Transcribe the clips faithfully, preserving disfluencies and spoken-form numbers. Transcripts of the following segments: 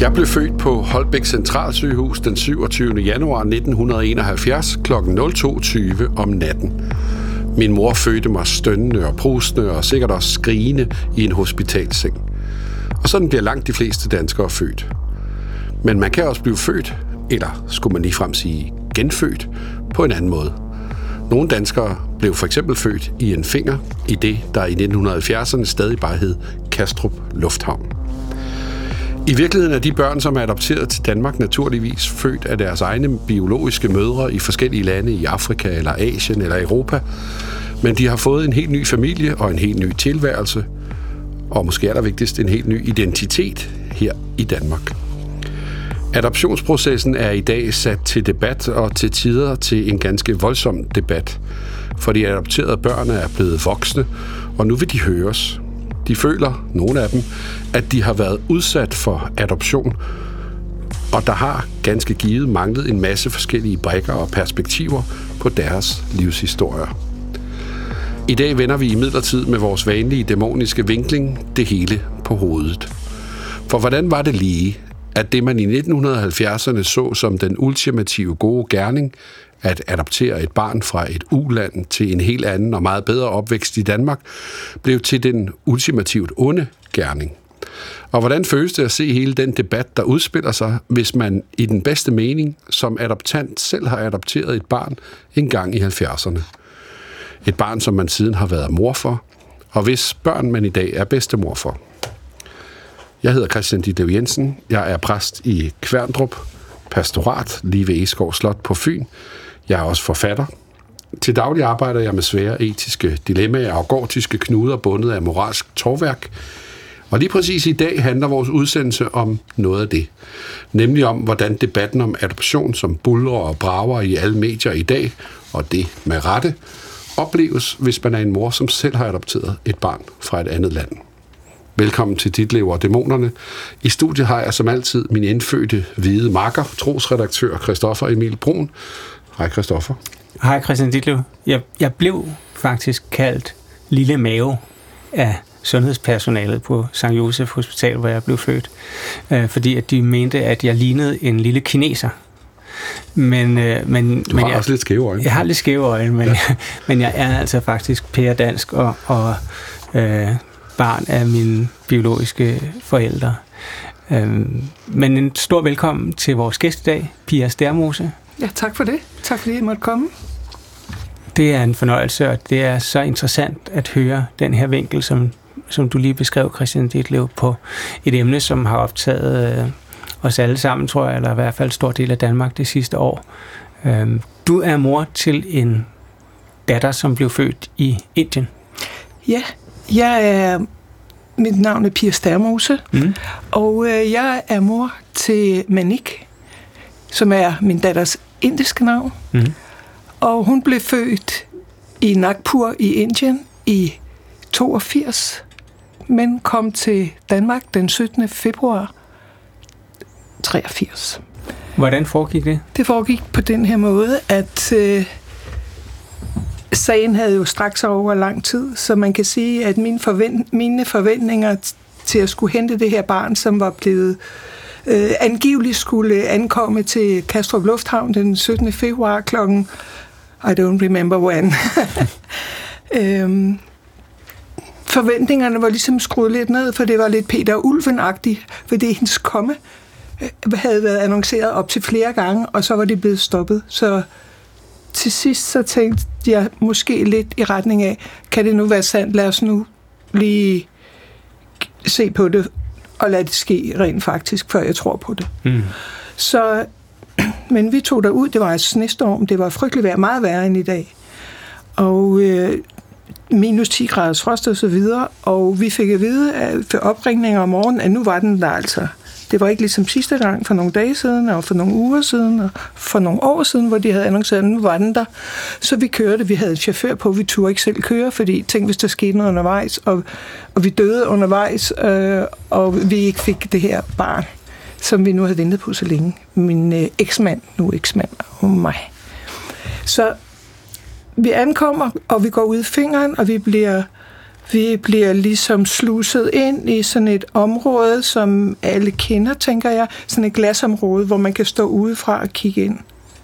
Jeg blev født på Holbæk Centralsygehus den syvogtyvende januar nitten enoghalvfjerds kl. nul to tyve om natten. Min mor fødte mig stønnende og prustende og sikkert også skrigende i en hospitalseng. Og sådan bliver langt de fleste danskere født. Men man kan også blive født, eller skulle man ligefrem sige genfødt, på en anden måde. Nogle danskere blev for eksempel født i en finger i det, der i nitten halvfjerdserne stadig bare hed Kastrup Lufthavn. I virkeligheden er de børn, som er adopteret til Danmark, naturligvis født af deres egne biologiske mødre i forskellige lande i Afrika eller Asien eller Europa. Men de har fået en helt ny familie og en helt ny tilværelse, og måske allervigtigst en helt ny identitet her i Danmark. Adoptionsprocessen er i dag sat til debat og til tider til en ganske voldsom debat, for de adopterede børn er blevet voksne, og nu vil de høres. De føler, nogle af dem, at de har været udsat for adoption, og der har ganske givet manglet en masse forskellige brikker og perspektiver på deres livshistorier. I dag vender vi imidlertid med vores vanlige dæmoniske vinkling det hele på hovedet. For hvordan var det lige, at det man i nitten halvfjerdserne så som den ultimative gode gerning, at adoptere et barn fra et u-land til en helt anden og meget bedre opvækst i Danmark, blev til den ultimativt onde gerning. Og hvordan føles det at se hele den debat, der udspiller sig, hvis man i den bedste mening som adoptant selv har adopteret et barn en gang i halvfjerdserne? Et barn, som man siden har været mor for, og hvis børn man i dag er bedstemor for. Jeg hedder Christian Ditlev Jensen. Jeg er præst i Kværndrup Pastorat, lige ved Egeskov Slot på Fyn. Jeg er også forfatter. Til daglig arbejder jeg med svære etiske dilemmaer og gordiske knuder bundet af moralsk tovværk. Og lige præcis i dag handler vores udsendelse om noget af det. Nemlig om, hvordan debatten om adoption, som buldrer og brager i alle medier i dag, og det med rette, opleves, hvis man er en mor, som selv har adopteret et barn fra et andet land. Velkommen til Ditlev og Dæmonerne. I studiet har jeg som altid min indfødte hvide makker, trosredaktør Christoffer Emil Brun. Hej Christoffer. Hej Christian Ditlev. Jeg, jeg blev faktisk kaldt Lille Mave af sundhedspersonalet på Sankt Josef Hospital, hvor jeg blev født, øh, fordi at de mente, at jeg lignede en lille kineser. Men, øh, men, du har men jeg, også lidt skæve øjne. Jeg har lidt skæve øjne, men, ja. jeg, men jeg er altså faktisk pæredansk og, og øh, barn af mine biologiske forældre. Øhm, men en stor velkommen til vores gæst i dag, Pia Stærmose. Ja, tak for det. Tak fordi I måtte komme. Det er en fornøjelse, og det er så interessant at høre den her vinkel, som, som du lige beskrev, Christian Ditlev, på et emne, som har optaget øh, os alle sammen, tror jeg, eller i hvert fald en stor del af Danmark det sidste år. Øhm, du er mor til en datter, som blev født i Indien. Ja, jeg er, mit navn er Pia Stærmose, mm. og øh, jeg er mor til Manik, som er min datters indiske navn. Mm. Og hun blev født i Nagpur i Indien i toogfirs, men kom til Danmark den syttende februar treogfirs. Hvordan foregik det? Det foregik på den her måde, at øh, sagen havde jo strakt sig over lang tid, så man kan sige, at mine, forvent- mine forventninger t- til at skulle hente det her barn, som var blevet øh, angiveligt skulle ankomme til Kastrup Lufthavn den syttende februar klokken I don't remember when. øhm, forventningerne var ligesom skruet lidt ned, for det var lidt Peter Ulven-agtigt, fordi hendes komme øh, havde været annonceret op til flere gange, og så var det blevet stoppet. Så til sidst så tænkte jeg måske lidt i retning af, kan det nu være sandt? Lad os nu lige se på det, og lade det ske rent faktisk, før jeg tror på det. Mm. Så, men vi tog derud, det var et snestorm, det var frygteligt vejr, meget værre end i dag. Og øh, minus ti graders frost og så videre, og vi fik at vide at for opringninger om morgenen, at nu var den der altså. Det var ikke ligesom sidste gang for nogle dage siden, og for nogle uger siden, og for nogle år siden, hvor de havde annonceret, at nu var den der. Så vi kørte, vi havde en chauffør på, vi turde ikke selv køre, fordi tænk, hvis der skete noget undervejs, og, og vi døde undervejs, øh, og vi ikke fik det her barn, som vi nu havde ventet på så længe. Min øh, eksmand, nu eksmand, og mig. Så vi ankommer, og vi går ud i fingeren, og vi bliver Vi bliver ligesom sluset ind i sådan et område, som alle kender, tænker jeg. Sådan et glasområde, hvor man kan stå udefra og kigge ind.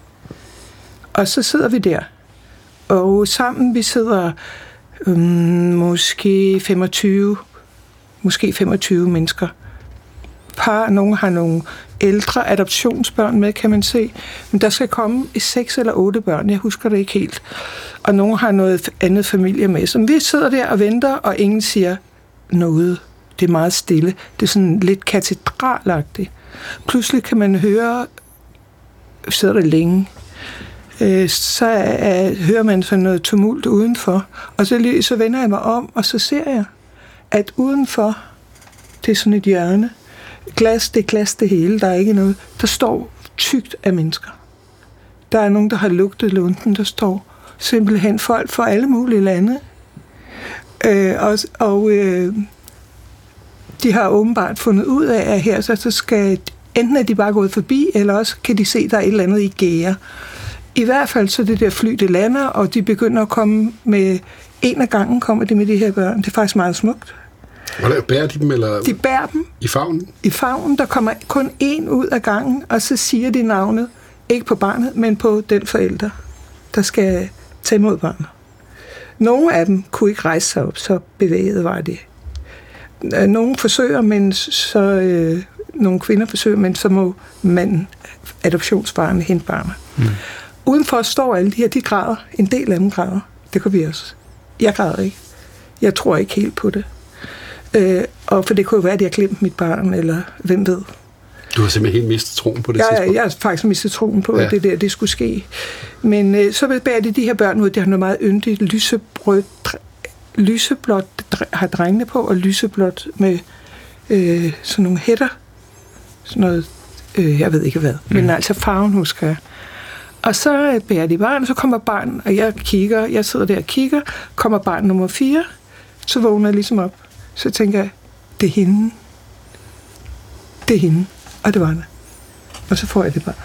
Og så sidder vi der. Og sammen, vi sidder øhm, måske femogtyve, måske femogtyve mennesker. Par, nogle har nogle ældre adoptionsbørn med, kan man se. Men der skal komme seks eller otte børn, jeg husker det ikke helt. Og nogle har noget andet familie med. Så vi sidder der og venter, og ingen siger noget. Det er meget stille. Det er sådan lidt katedralagtigt. Pludselig kan man høre, sidder der længe, så er, hører man sådan noget tumult udenfor. Og så, så vender jeg mig om, og så ser jeg, at udenfor, det er sådan et hjørne, glas, det er glas det hele, der er ikke noget. Der står tykt af mennesker. Der er nogen, der har lugtet lunden, der står simpelthen folk fra alle mulige lande. Øh, og og øh, de har åbenbart fundet ud af, at her så skal enten er de bare gået forbi, eller også kan de se, at der er et eller andet i gære. I hvert fald så det der fly, det lander, og de begynder at komme med, en af gangen kommer de med de her børn. Det er faktisk meget smukt. Hvordan bærer de dem? Eller de bærer dem. I favnen? I favnen. Der kommer kun én ud af gangen, og så siger de navnet, ikke på barnet, men på den forælder, der skal tage imod barnet. Nogle af dem kunne ikke rejse sig op, så bevæget var det. Nogle forsøger, men så øh, nogle kvinder forsøger, men så må manden, adoptionsbarnet, hente barnet. Mm. Udenfor står alle de her, de græder. En del af dem græder. Det kan vi også. Jeg græder ikke. Jeg tror ikke helt på det. Øh, og for det kunne jo være, at jeg glemte mit barn, eller hvem ved. Du har simpelthen helt mistet troen på det jeg, tidspunkt? Jeg har faktisk mistet troen på, ja. At det der, det skulle ske. Men øh, så bærer de de her børn ud, de har noget meget yndigt, lysebrød, lyseblåt har drengene på, og lyseblåt med øh, sådan nogle hætter. Sådan noget, øh, jeg ved ikke hvad, mm. men altså farven husker jeg. Og så bærer de barn, og så kommer barn, og jeg kigger, jeg sidder der og kigger, kommer barn nummer fire, så vågner jeg ligesom op. Så tænker jeg, det er hende. Det er hende. Og det var det. Og så får jeg det bare.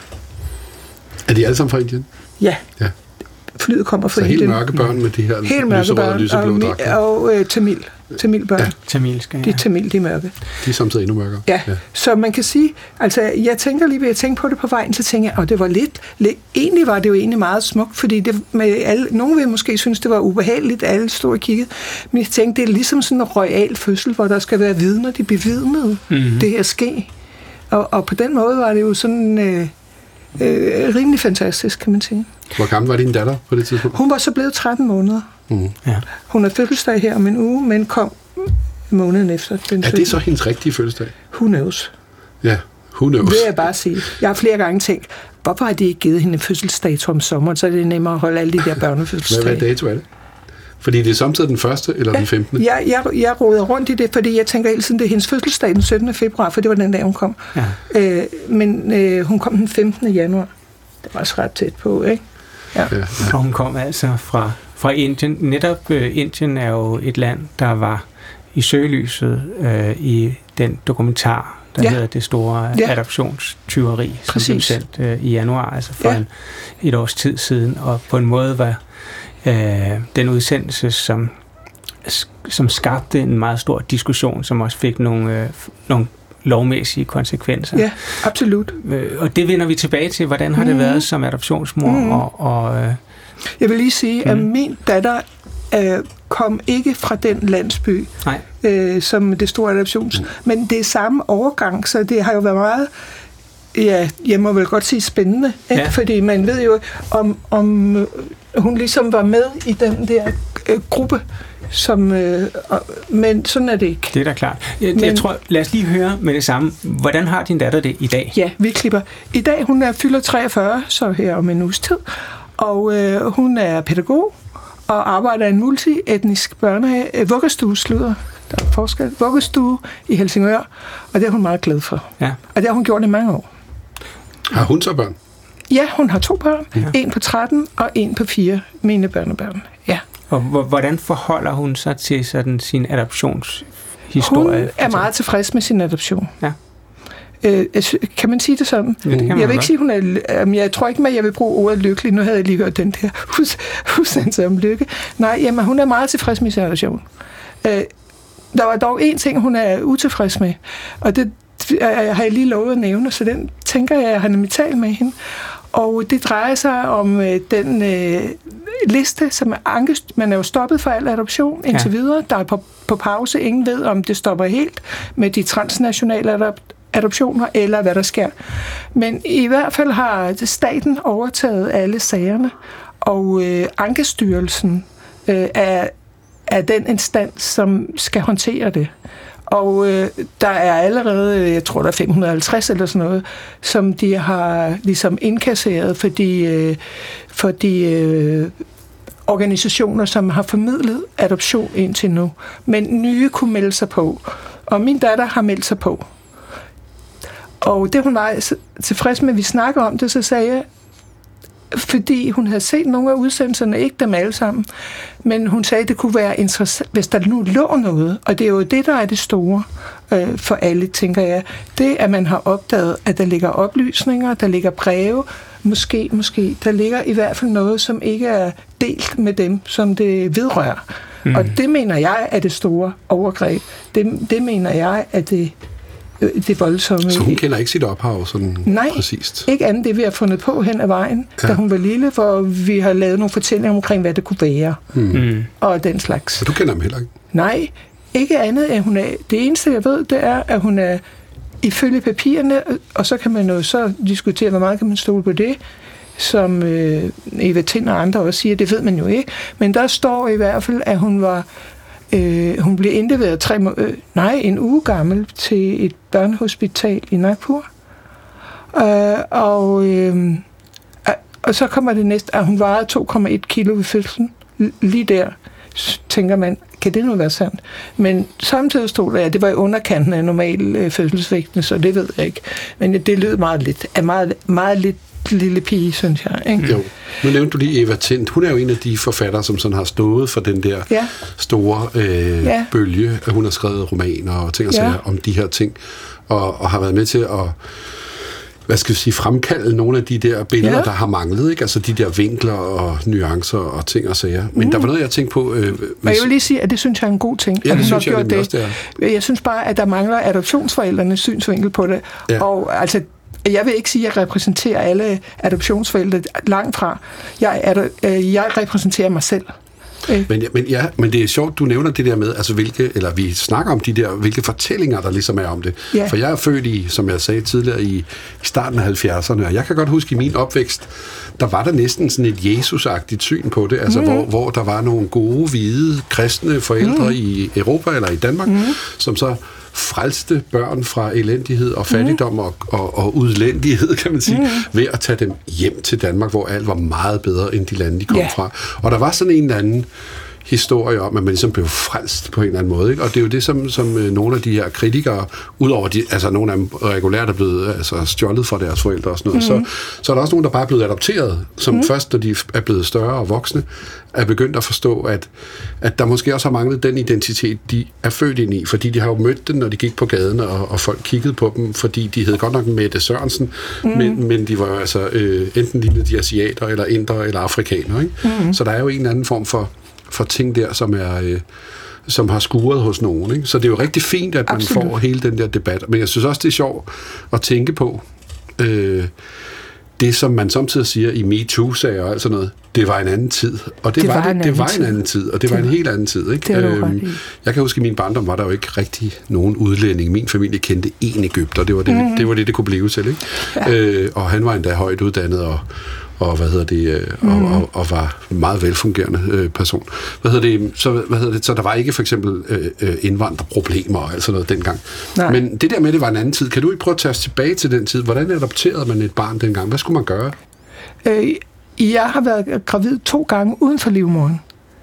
Er de alle sammen fra Indien? Ja. Ja. Flyet kommer fra så Indien. Så helt mørke børn med de her helt mørke børn, lyseblå dragter. Og, og øh, Tamil. Tamilbørn. Ja. Tamilske, ja. De er Tamil, de er mørke. De er samtidig endnu mørkere. Ja. ja, så man kan sige, altså jeg tænker lige ved at tænke på det på vejen, så tænker jeg, og det var lidt, lidt, egentlig var det jo egentlig meget smukt, fordi det med alle, nogen vil måske synes, det var ubehageligt, alle stod og kiggede, men jeg tænkte, det er ligesom sådan en royal fødsel, hvor der skal være vidner, de bevidnede mm-hmm. det her ske. Og, og på den måde var det jo sådan øh, øh, rimelig fantastisk, kan man sige. Hvor gammel var din datter på det tidspunkt? Hun var så blevet tretten måneder. Mm. Ja. Hun har fødselsdag her om en uge, men kom måneden efter. Den er det så hendes rigtige fødselsdag? Who knows? Ja, who knows? Det vil jeg bare sige. Jeg har flere gange tænkt, hvorfor har de ikke givet hende en fødselsdato om sommeren, så er det nemmere at holde alle de der børnefødselsdage. Hvad, hvad dato er det? Fordi det er samtidig den første eller ja, den femtende? Jeg, jeg, jeg råder rundt i det, fordi jeg tænker hele tiden, det er hendes fødselsdag den syttende februar, for det var den dag, hun kom. Ja. Øh, men øh, hun kom den femtende januar. Det var også ret tæt på, ikke? Ja. Ja, ja. Og hun kom altså fra, fra Indien. Netop øh, Indien er jo et land, der var i søgelyset øh, i den dokumentar, der ja. hedder Det store ja. adoptionstyveri, som blev sendt øh, i januar, altså for ja. en, et års tid siden, og på en måde var øh, den udsendelse, som, som skabte en meget stor diskussion, som også fik nogle, øh, nogle lovmæssige konsekvenser. Ja, absolut. Og det vender vi tilbage til. Hvordan har det mm. været som adoptionsmor? Mm. Og, og, øh, Jeg vil lige sige, mm. at min datter øh, kom ikke fra den landsby, øh, som det store adoptions. Mm. Men det er samme overgang, så det har jo været meget, ja, jeg må vel godt sige spændende, ikke? Ja. Fordi man ved jo, om, om hun ligesom var med i den der øh, gruppe, Som, øh, men sådan er det ikke. Det er da klart. Jeg, men, jeg tror, lad os lige høre med det samme. Hvordan har din datter det i dag? Ja, vi klipper. I dag, hun er fylder treogfyrre, så her om en uges tid. Og øh, hun er pædagog og arbejder i en multietnisk børnehave, øh, vuggestue, slutter, der er forskel, vuggestue i Helsingør, og det er hun meget glad for. Ja. Og det har hun gjort i mange år. Har hun så børn? Ja, hun har to børn. Ja. En på tretten og en på fire, mine børnebørn. Ja. Og hvordan forholder hun sig til sådan sin adoptionshistorie? Hun er meget tilfreds med sin adoption. Ja. Øh, kan man sige det sådan? Ja, det kan man jeg vil ikke godt. sige, hun er... Øh, jeg tror ikke, at jeg vil bruge ordet lykkelig. Nu havde jeg lige hørt den der hus, udsendelse om lykke. Nej, jamen, hun er meget tilfreds med sin relation. Øh, der var dog en ting, hun er utilfreds med, og det har jeg lige lovet at nævne, så den tænker jeg, at jeg har nemlig talt med hende. Og det drejer sig om øh, den øh, liste, som er ankest. Man er jo stoppet for al adoption indtil ja. videre. Der er på, på pause. Ingen ved, om det stopper helt med de transnationale adop- adoptioner, eller hvad der sker. Men i hvert fald har staten overtaget alle sagerne, og øh, Ankestyrelsen øh, er, er den instans, som skal håndtere det. Og øh, der er allerede, jeg tror der er fem hundrede og halvtreds eller sådan noget, som de har ligesom indkasseret for de, øh, for de øh, organisationer, som har formidlet adoption indtil nu. Men nye kunne melde sig på. Og min datter har meldt sig på. Og det hun var tilfreds med, at vi snakker om det, så sagde jeg, fordi hun havde set nogle af udsendelserne, ikke dem alle sammen, men hun sagde, at det kunne være interessant, hvis der nu lå noget, og det er jo det, der er det store øh, for alle, tænker jeg. Det, at man har opdaget, at der ligger oplysninger, der ligger breve, måske, måske, der ligger i hvert fald noget, som ikke er delt med dem, som det vedrører. Mm. Og det mener jeg er det store overgreb. Det, det mener jeg er det det voldsomme. Så hun kender ikke sit ophav sådan Nej, præcist? Ikke andet det, vi har fundet på hen ad vejen, ja. Da hun var lille, hvor vi har lavet nogle fortællinger omkring, hvad det kunne være. Mm. Og den slags. Så du kender dem heller ikke? Nej, ikke andet end hun er. Det eneste, jeg ved, det er, at hun er ifølge papirerne, og så kan man jo så diskutere, hvor meget kan man stole på det, som øh, Eva Tind og andre også siger, det ved man jo ikke. Men der står i hvert fald, at hun var Øh, hun blev indleveret tre må- øh, nej, en uge gammel til et børnehospital i Nagpur. Øh, og, øh, og så kommer det næste, at hun vejede to komma et kilo ved fødslen. Lige der tænker man, kan det nu være sandt? Men samtidig stod der, at det var i underkanten af normal øh, fødselsvægten, så det ved jeg ikke. Men det lød meget lidt, er meget, meget lidt lille pige, synes jeg. Ikke? Jo. Nu nævnte du lige Eva Tind. Hun er jo en af de forfattere, som sådan har stået for den der ja. store øh, ja. bølge, at hun har skrevet romaner og ting og sager ja. om de her ting, og, og har været med til at hvad skal jeg sige, fremkalde nogle af de der billeder, ja. der har manglet, ikke? Altså de der vinkler og nuancer og ting og sager. Men mm. der var noget, jeg tænkte på... Øh, hvis... Jeg vil lige sige, at det synes jeg er en god ting. Ja, det synes jeg det. Også, det er. Jeg synes bare, at der mangler adoptionsforældrenes synsvinkel på det. Ja. Og altså... Jeg vil ikke sige, at jeg repræsenterer alle adoptionsforældre langt fra. Jeg, er, øh, jeg repræsenterer mig selv. Men, men, ja, men det er sjovt, du nævner det der med, altså hvilke, eller vi snakker om de der, hvilke fortællinger, der ligesom er om det. Ja. For jeg er født i, som jeg sagde tidligere, i, i starten af halvfjerdserne, og jeg kan godt huske i min opvækst, der var der næsten sådan et Jesus-agtigt syn på det, altså mm. hvor, hvor der var nogle gode, hvide, kristne forældre mm. i Europa eller i Danmark, mm. som så frelste børn fra elendighed og fattigdom mm. og, og, og udlændighed, kan man sige, mm. ved at tage dem hjem til Danmark, hvor alt var meget bedre, end de lande, de kom yeah. fra. Og der var sådan en eller anden historie om, at man ligesom blev frelst på en eller anden måde. Ikke? Og det er jo det, som, som nogle af de her kritikere, udover de, altså nogle af dem regulært er blevet altså, stjålet fra deres forældre og sådan noget, mm. så, så er der også nogle, der bare er blevet adopteret, som mm. først, da de er blevet større og voksne, er begyndt at forstå, at, at der måske også har manglet den identitet, de er født ind i, fordi de har jo mødt den, når de gik på gaden, og, og folk kiggede på dem, fordi de hed godt nok Mette Sørensen, mm. men, men de var jo altså øh, enten lignede de asiater, eller indere, eller afrikanere. Ikke? Mm. Så der er jo en eller anden form for for ting der, som er øh, som har skuret hos nogen. Ikke? Så det er jo rigtig fint, at man Absolut. får hele den der debat. Men jeg synes også, det er sjovt at tænke på øh, det, som man samtidig siger i MeToo-sager og alt sådan noget. Det var en anden tid. Og det, det var, var, det, det var en anden tid, og det, det var en helt anden tid. Ikke? Øhm, jeg kan huske, at i min barndom var der jo ikke rigtig nogen udlænding. Min familie kendte én egypter, det var det, mm. det, var det, det kunne blive til. Ikke? Ja. Øh, og han var endda højt uddannet og og hvad hedder det øh, mm. og, og, og var en meget velfungerende øh, person. Hvad hedder det? Så hvad hedder det? Så der var ikke for eksempel øh, indvandrerproblemer og alt sådan noget dengang. Nej. Men det der med det var en anden tid. Kan du ikke prøve at tage os tilbage til den tid? Hvordan adopterede man et barn dengang? Hvad skulle man gøre? Øh, jeg har været gravid to gange uden for livmoderen.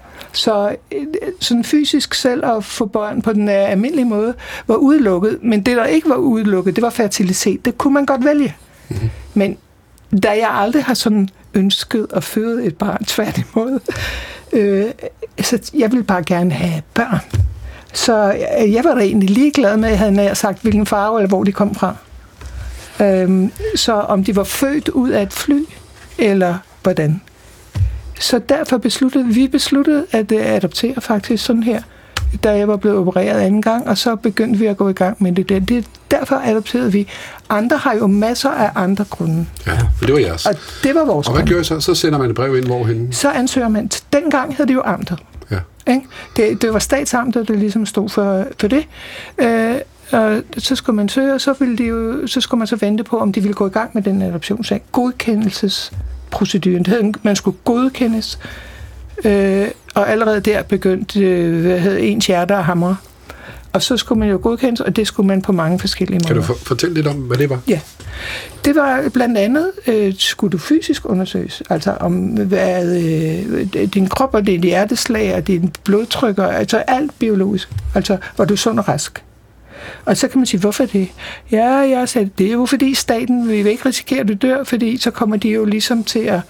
Så sådan fysisk selv at få børn på den almindelige måde var udelukket. Men det, der ikke var udelukket, det var fertilitet. Det kunne man godt vælge. Mm-hmm. Men da jeg aldrig har sådan ønsket at føde et barn, tværtimod, øh, så jeg ville bare gerne have børn. Så jeg var da egentlig ligeglad med, at jeg havde sagt, hvilken farve eller hvor de kom fra. Øhm, så om de var født ud af et fly, eller hvordan. Så derfor besluttede vi besluttede at uh, adoptere faktisk sådan her, da jeg var blevet opereret anden gang, og så begyndte vi at gå i gang med det. det derfor adopterede vi. Andre har jo masser af andre grunde. Ja, men det var jeres. Og det var vores Og hvad grunde. gør I så? Så sender man et brev ind, hvorhen? Så ansøger man. Dengang hed det jo amtet. Ja. Ikke? Det, det var statsamtet, der ligesom stod for, for det. Øh, og så skulle man søge, og så, ville de jo, så skulle man så vente på, om de ville gå i gang med den adoptionssag. Godkendelsesproceduren. Det hed, man skulle godkendes. Øh, og allerede der begyndte øh, hvad hed, ens hjerte at hamre. Og så skulle man jo godkendes, og det skulle man på mange forskellige måder. Kan du for, fortælle lidt om, hvad det var? Ja. Det var blandt andet, øh, skulle du fysisk undersøges, altså om hvad, øh, din krop og dit hjerteslag og din blodtryk, altså alt biologisk, altså hvor du er sund og rask. Og så kan man sige, hvorfor det? Ja, jeg sagde, det er jo fordi staten vil ikke risikere, at du dør, fordi så kommer de jo ligesom til at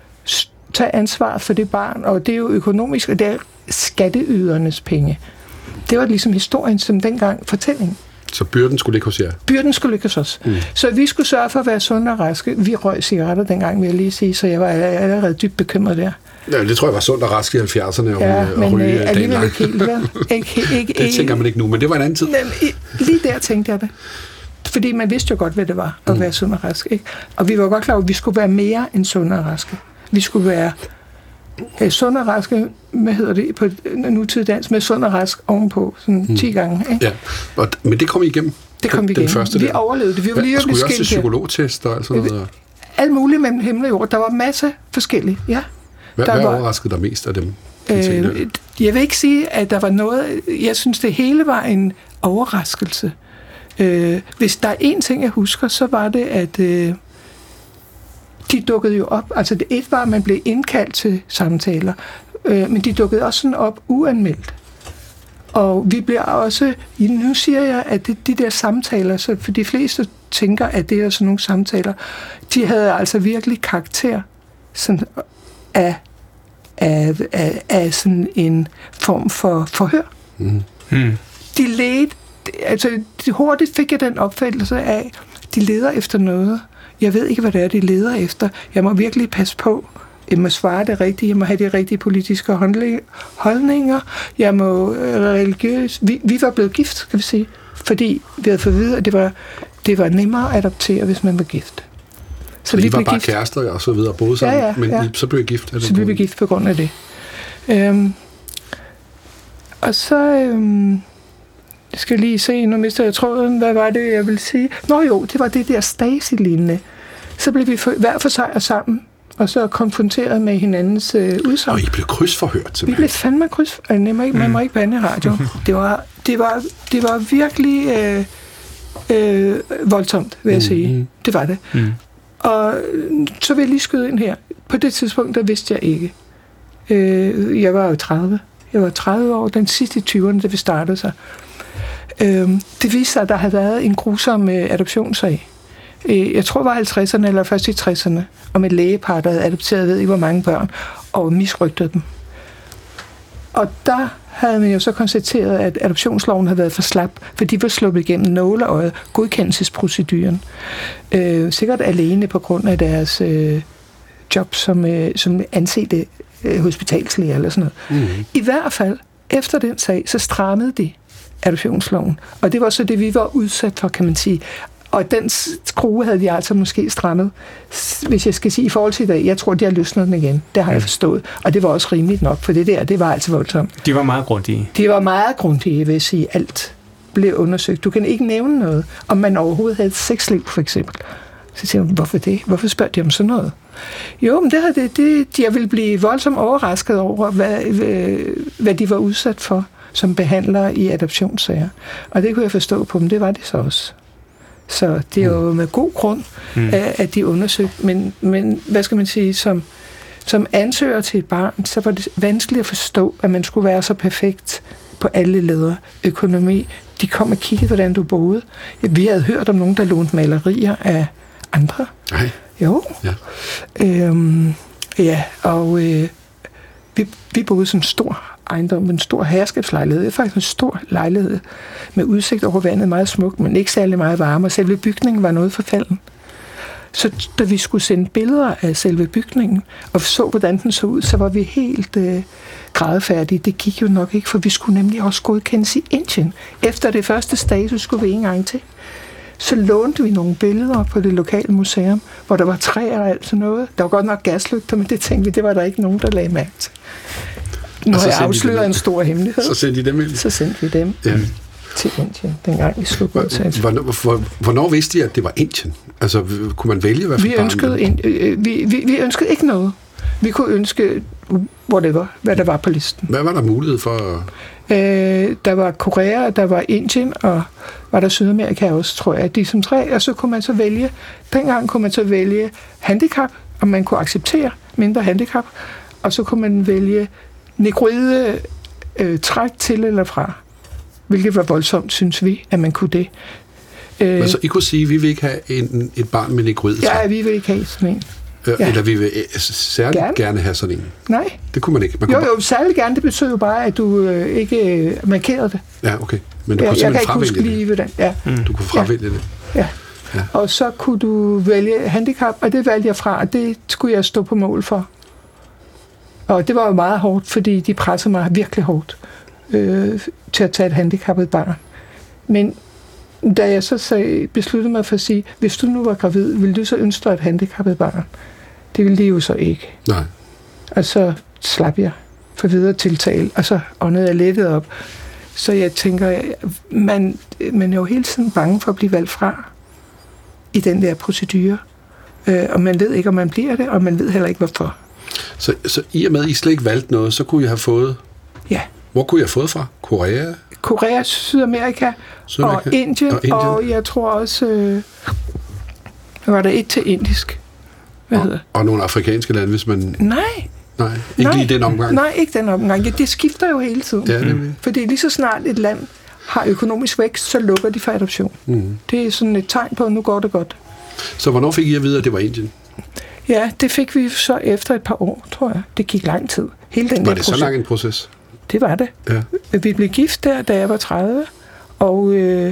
tage ansvar for det barn, og det er jo økonomisk, og det er skatteydernes penge. Det var ligesom historien, som dengang fortælling. Så byrden skulle ligge hos jer? Byrden skulle ligge hos os. Mm. Så vi skulle sørge for at være sunde og raske. Vi røg cigaretter dengang, vil jeg lige sige, så jeg var allerede dybt bekymret der. Ja, det tror jeg var sundt og rask i halvfjerdserne. Ja, og men ryge øh, alligevel ikke helt. Ikke, ikke, det tænker man ikke nu, men det var en anden tid. Men, lige der tænkte jeg det. Fordi man vidste jo godt, hvad det var at mm. være sund og rask. Ikke? Og vi var godt klar over, at vi skulle være mere end sunde og raske. Vi skulle være øh, sund og raske, hvad hedder det, på nutidig dansk, med sund og rask ovenpå, sådan mm. ti gange. Ikke? Ja, og, men det kom I igennem? Det kom vi igennem. Første, vi overlevede det. Vi var lige skulle I også til skilt psykologtest og alt sådan noget? Alt muligt mellem himmel og jord. Der var masser forskellige, ja. Hvad, der hvad var, overraskede dig mest af dem? Øh, jeg vil ikke sige, at der var noget... Jeg synes, det hele var en overraskelse. Øh, hvis der er én ting, jeg husker, så var det, at øh, de dukkede jo op. Altså, det et var, at man blev indkaldt til samtaler, øh, men de dukkede også sådan op uanmeldt. Og vi bliver også... Nu siger jeg, at det, de der samtaler, så for de fleste tænker, at det er sådan nogle samtaler, de havde altså virkelig karakter sådan, af, af, af, af sådan en form for forhør. Mm. Mm. De ledte... Altså, de hurtigt fik jeg den opfattelse af, de leder efter noget. Jeg ved ikke, hvad det er, de leder efter. Jeg må virkelig passe på. Jeg må svare det rigtigt. Jeg må have de rigtige politiske holdninger. Jeg må religiøs... Vi, vi var blevet gift, skal vi sige. Fordi vi havde fået at vide, at det var, det var nemmere at adoptere, hvis man var gift. Så, så vi var bare gift. Kærester og så videre og boede sammen, ja, ja, men ja. I, så blev I gift? Så blev vi gift på grund af det. Øhm, og så... Øhm, jeg skal lige se, nu mister jeg tråden. Hvad var det, jeg ville sige? Nå jo, det var det der Stasi-lignende. Så blev vi for, hver for sig og sammen, og så konfronteret med hinandens øh, udsagn. Og I blev krydsforhørt, simpelthen? Vi blev fandme krydsforhørt. Man må ikke, man må ikke bande i radio. Det var, det var, det var virkelig øh, øh, voldsomt, vil jeg sige. Mm. Det var det. Mm. Og så vil jeg lige skyde ind her. På det tidspunkt, der vidste jeg ikke. Øh, jeg var jo tredive. Jeg var tredive år, den sidste i tyverne, da vi startede sig. Øh, det viste sig, at der havde været en grusom øh, adoptionssag. Øh, jeg tror, det var halvtredserne eller først i tresserne, om et lægepar, der havde adopteret, ved ikke hvor mange børn, og misrygtede dem. Og der havde man jo så konstateret, at adoptionsloven havde været for slap, for de var sluppet igennem nåleøjet, godkendelsesproceduren. Øh, sikkert alene på grund af deres øh, job som, øh, som ansete øh, hospitalslæger eller sådan noget. Mm. I hvert fald, efter den sag, så strammede de adoptionsloven. Og det var så det, vi var udsat for, kan man sige. Og den skrue havde de altså måske strammet, hvis jeg skal sige i forhold til det. Jeg tror, de har løsnet den igen. Det har jeg forstået. Og det var også rimeligt nok, for det der, det var altså voldsomt. De var meget grundige. De var meget grundige, vil jeg sige. Alt blev undersøgt. Du kan ikke nævne noget, om man overhovedet havde et sexliv, for eksempel. Så siger jeg, hvorfor det? Hvorfor spørger de om sådan noget? Jo, men det havde det, det, jeg ville blive voldsomt overrasket over, hvad, hvad de var udsat for som behandlere i adoptionssager. Og det kunne jeg forstå på dem. Det var det så også. Så det er jo med god grund, mm. at de undersøgte. Men, men hvad skal man sige, som, som ansøger til et barn, så var det vanskeligt at forstå, at man skulle være så perfekt på alle ledere. Økonomi. De kom og kiggede, hvordan du boede. Vi havde hørt om nogen, der lånte malerier af andre. Nej. Jo. Ja, øhm, ja og øh, vi, vi boede som en stor ejendom, en stor herskabslejlighed. Det er faktisk en stor lejlighed med udsigt over vandet, meget smuk, men ikke særlig meget varme, og selve bygningen var noget forfalden. Så da vi skulle sende billeder af selve bygningen, og så, hvordan den så ud, så var vi helt øh, grædefærdige. Det gik jo nok ikke, for vi skulle nemlig også godkendes i Indien. Efter det første status skulle vi en gang til. Så lånte vi nogle billeder på det lokale museum, hvor der var træer og alt sådan noget. Der var godt nok gaslygter, men det tænkte vi, det var der ikke nogen, der lagde mærke til. Nu har jeg afsløret en stor hemmelighed. Så sendte I dem ind? Så sendte vi dem ja. til Indien, dengang vi skulle godtages. Hvornår, hvornår vidste I, at det var Indien? Altså, kunne man vælge, hvad for vi ønskede, ind, øh, vi, vi, vi ønskede ikke noget. Vi kunne ønske whatever, hvad der var på listen. Hvad var der mulighed for? Øh, der var Korea, der var Indien, og var der Sydamerika også, tror jeg. De som tre, og så kunne man så vælge, dengang kunne man så vælge handicap, om man kunne acceptere mindre handicap, og så kunne man vælge negroide øh, træk til eller fra. Hvilket var voldsomt, synes vi, at man kunne det. Øh, Men så I kunne sige, at vi vil ikke have en, et barn med negroide træk? Ja, vi vil ikke have sådan en. Øh, ja. Eller vi vil særligt gerne. gerne have sådan en? Nej. Det kunne man ikke. Man jo, kunne jo, særligt gerne. Det betød jo bare, at du øh, ikke øh, markerede det. Ja, okay. Men du ja, kunne simpelthen fravælge det. Lige hvordan. Ja. Mm. Du kunne fravælge ja. det. Ja. ja. Og så kunne du vælge handicap, og det valgte jeg fra, og det skulle jeg stå på mål for. Og det var jo meget hårdt, fordi de pressede mig virkelig hårdt øh, til at tage et handicappet barn. Men da jeg så sag, besluttede mig for at sige, hvis du nu var gravid, ville du så ønske dig et handicappet barn? Det ville de jo så ikke. Nej. Og så slap jeg for videre tiltale, og så åndede jeg lettet op. Så jeg tænker, man, man er jo hele tiden bange for at blive valgt fra i den der procedure. Øh, og man ved ikke, om man bliver det, og man ved heller ikke, hvorfor. Så, så i og med, at I slet ikke valgte noget, så kunne I have fået... Ja. Hvor kunne I have fået fra? Korea? Korea, Sydamerika, Sydamerika. Og, Indien, og Indien, og jeg tror også... Øh, var der et til indisk. Hvad og, hedder og nogle afrikanske lande, hvis man... Nej. Nej, ikke nej, lige den omgang? Nej, ikke den omgang. Ja, det skifter jo hele tiden. Det er det. Fordi lige så snart et land har økonomisk vækst, så lukker de for adoption. Mm. Det er sådan et tegn på, at nu går det godt. Så hvornår fik I at vide, at det var Indien? Ja, det fik vi så efter et par år, tror jeg. Det gik lang tid. Hele den var der det proces. Så lang en proces? Det var det. Ja. Vi blev gift der, da jeg var tredive, og øh,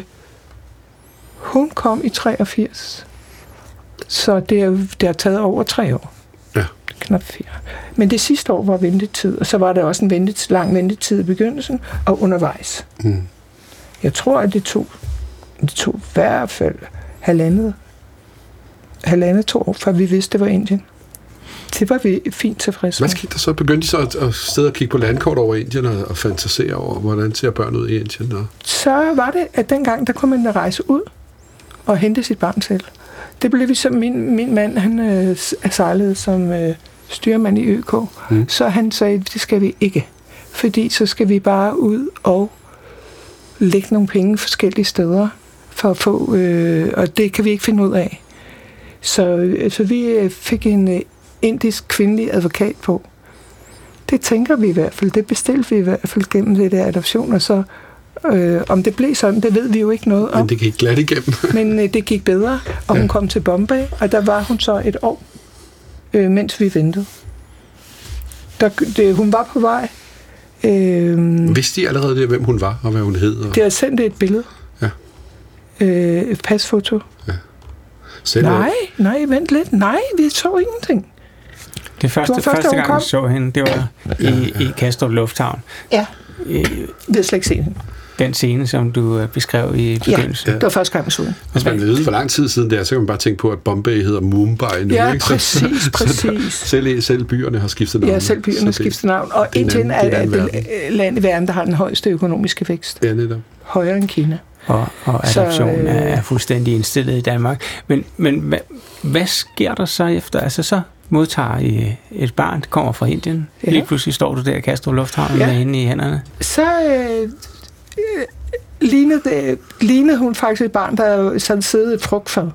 hun kom i treogfirs. Så det, er, det har taget over tre år. Ja. Knap fire. Men det sidste år var ventetid, og så var der også en ventetid, lang ventetid i begyndelsen og undervejs. Mm. Jeg tror, at det tog, det tog i hvert fald halvandet, halvandet to år, før vi vidste, det var Indien. Det var vi fint tilfredse med. Hvad skete der så? Begyndte I så at, at sidde og kigge på landkort over Indien og, og fantasere over, hvordan ser børn ud i Indien? Og... Så var det, at dengang, der kunne man rejse ud og hente sit barn selv. Det blev vi så, min, min mand, han øh, sejlede som øh, styrmand i Ø K, mm. så han sagde, det skal vi ikke. Fordi så skal vi bare ud og lægge nogle penge forskellige steder for at få, øh, og det kan vi ikke finde ud af. Så, øh, så vi fik en øh, indisk kvindelig advokat på. Det tænker vi i hvert fald, det bestilte vi i hvert fald gennem det der adoption, og så Øh, om det blev sådan, det ved vi jo ikke noget om. Men det gik glat igennem. Men øh, det gik bedre, og ja. Hun kom til Bombay, og der var hun så et år, øh, mens vi ventede. Der, det, hun var på vej. Øh, Vidste I allerede det, hvem hun var, og hvad hun hed? Og... Det har sendt et billede. Ja. Øh, et pasfoto. Ja. Selv nej, nej, vent lidt. Nej, vi så ingenting. Det første, første, første gang, jeg så hende, det var i, ja, ja. i Kastrup Lufthavn. Ja, vi har slet ikke set hende. Den scene, som du beskrev i begyndelsen. Ja, det var første gang, jeg så den. Hvis man ved, hvor lang tid siden det er, så kan man bare tænke på, at Bombay hedder Mumbai nu. Ja, ikke? præcis, så, præcis. Så selv, selv byerne har skiftet navn. Ja, selv byerne har skiftet navn. Og Indien er, er det land i verden, der har den højeste økonomiske vækst. Ja, netop. Højere end Kina. Og, og adoptionen øh, er fuldstændig indstillet i Danmark. Men, men hvad, hvad sker der så efter? Altså så modtager I et barn, der kommer fra Indien. Ja. Lige pludselig står du der i Kastrup Lufthavn ja. med hende i hænderne. Så øh, øh, lignede, det, lignede hun faktisk et barn, der sådan siddet et frugtfad.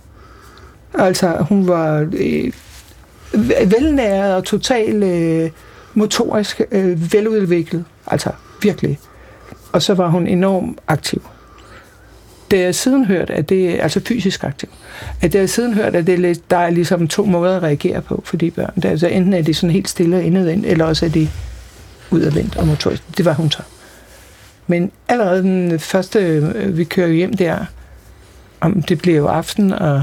Altså hun var øh, velnæret og totalt øh, motorisk øh, veludviklet. Altså virkelig. Og så var hun enormt aktiv. Det er siden hørt, at det er altså fysisk aktiv. At det er siden hørt, at det er, der er ligesom to måder at reagere på for de børn. Det er, altså enten er de sådan helt stille og indadvendt, eller også er de udadvendt og motorisk. Det var hun så. Men allerede den første, vi kører hjem der, om det bliver jo aften, og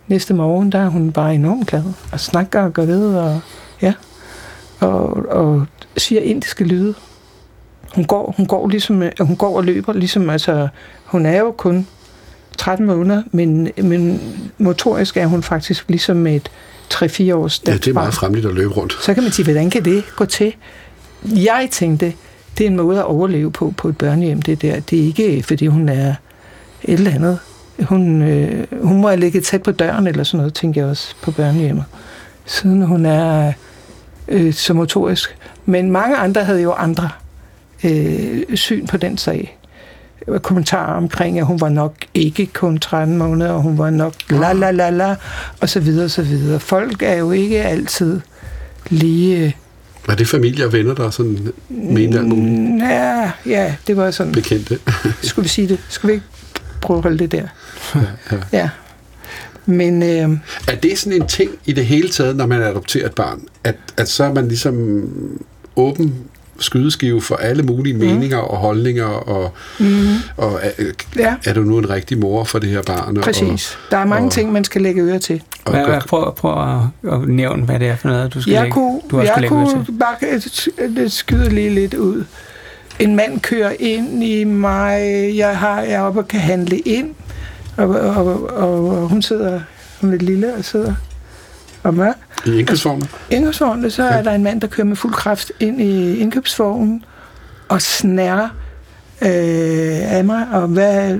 næste morgen, der er hun bare enormt glad, og snakker og går ved, og, ja, og, og siger indiske lyde. Hun går, hun går ligesom, hun går og løber, ligesom, altså, hun er jo kun tretten måneder, men, men motorisk er hun faktisk ligesom med et tre-fire års ja, det er meget fremligt at løbe rundt. Så kan man sige, hvordan kan det gå til? Jeg tænkte, det er en måde at overleve på på et børnehjem, det der. Det er ikke, fordi hun er et eller andet. Hun, øh, hun må have ligget tæt på døren eller sådan noget, tænker jeg også på børnehjemmet. Siden hun er øh, så motorisk. Men mange andre havde jo andre øh, syn på den sag. Kommentarer omkring, at hun var nok ikke kun tretten måneder, og hun var nok la la la la, og så videre, og så videre. Folk er jo ikke altid lige... Var det familie og venner, der sådan mente alt muligt? Ja, ja, det var sådan... Bekendte. Skulle vi sige det? Skulle vi ikke prøve at holde det der? Ja. ja. ja. Men... Øh, er det sådan en ting i det hele taget, når man adopterer et barn, at, at så er man ligesom åben skydeskive for alle mulige meninger mm. og holdninger, og, mm. og er, ja. er du nu en rigtig mor for det her barn? Præcis. Og, der er mange og, ting, man skal lægge øre til. Hvad, hvad, prøv, prøv at, at nævne, hvad det er for noget, du skal jeg lægge, kunne, du også jeg lægge øre til. Jeg kunne bare skyde lige lidt ud. En mand kører ind i mig, jeg har jeg er oppe og kan handle ind, og, og, og, og hun sidder, hun er lidt lille og sidder og mør. I indkøbsvognen? I indkøbsvognen, så er der en mand, der kører med fuld kraft ind i indkøbsvognen og snærer øh, af mig, og hvad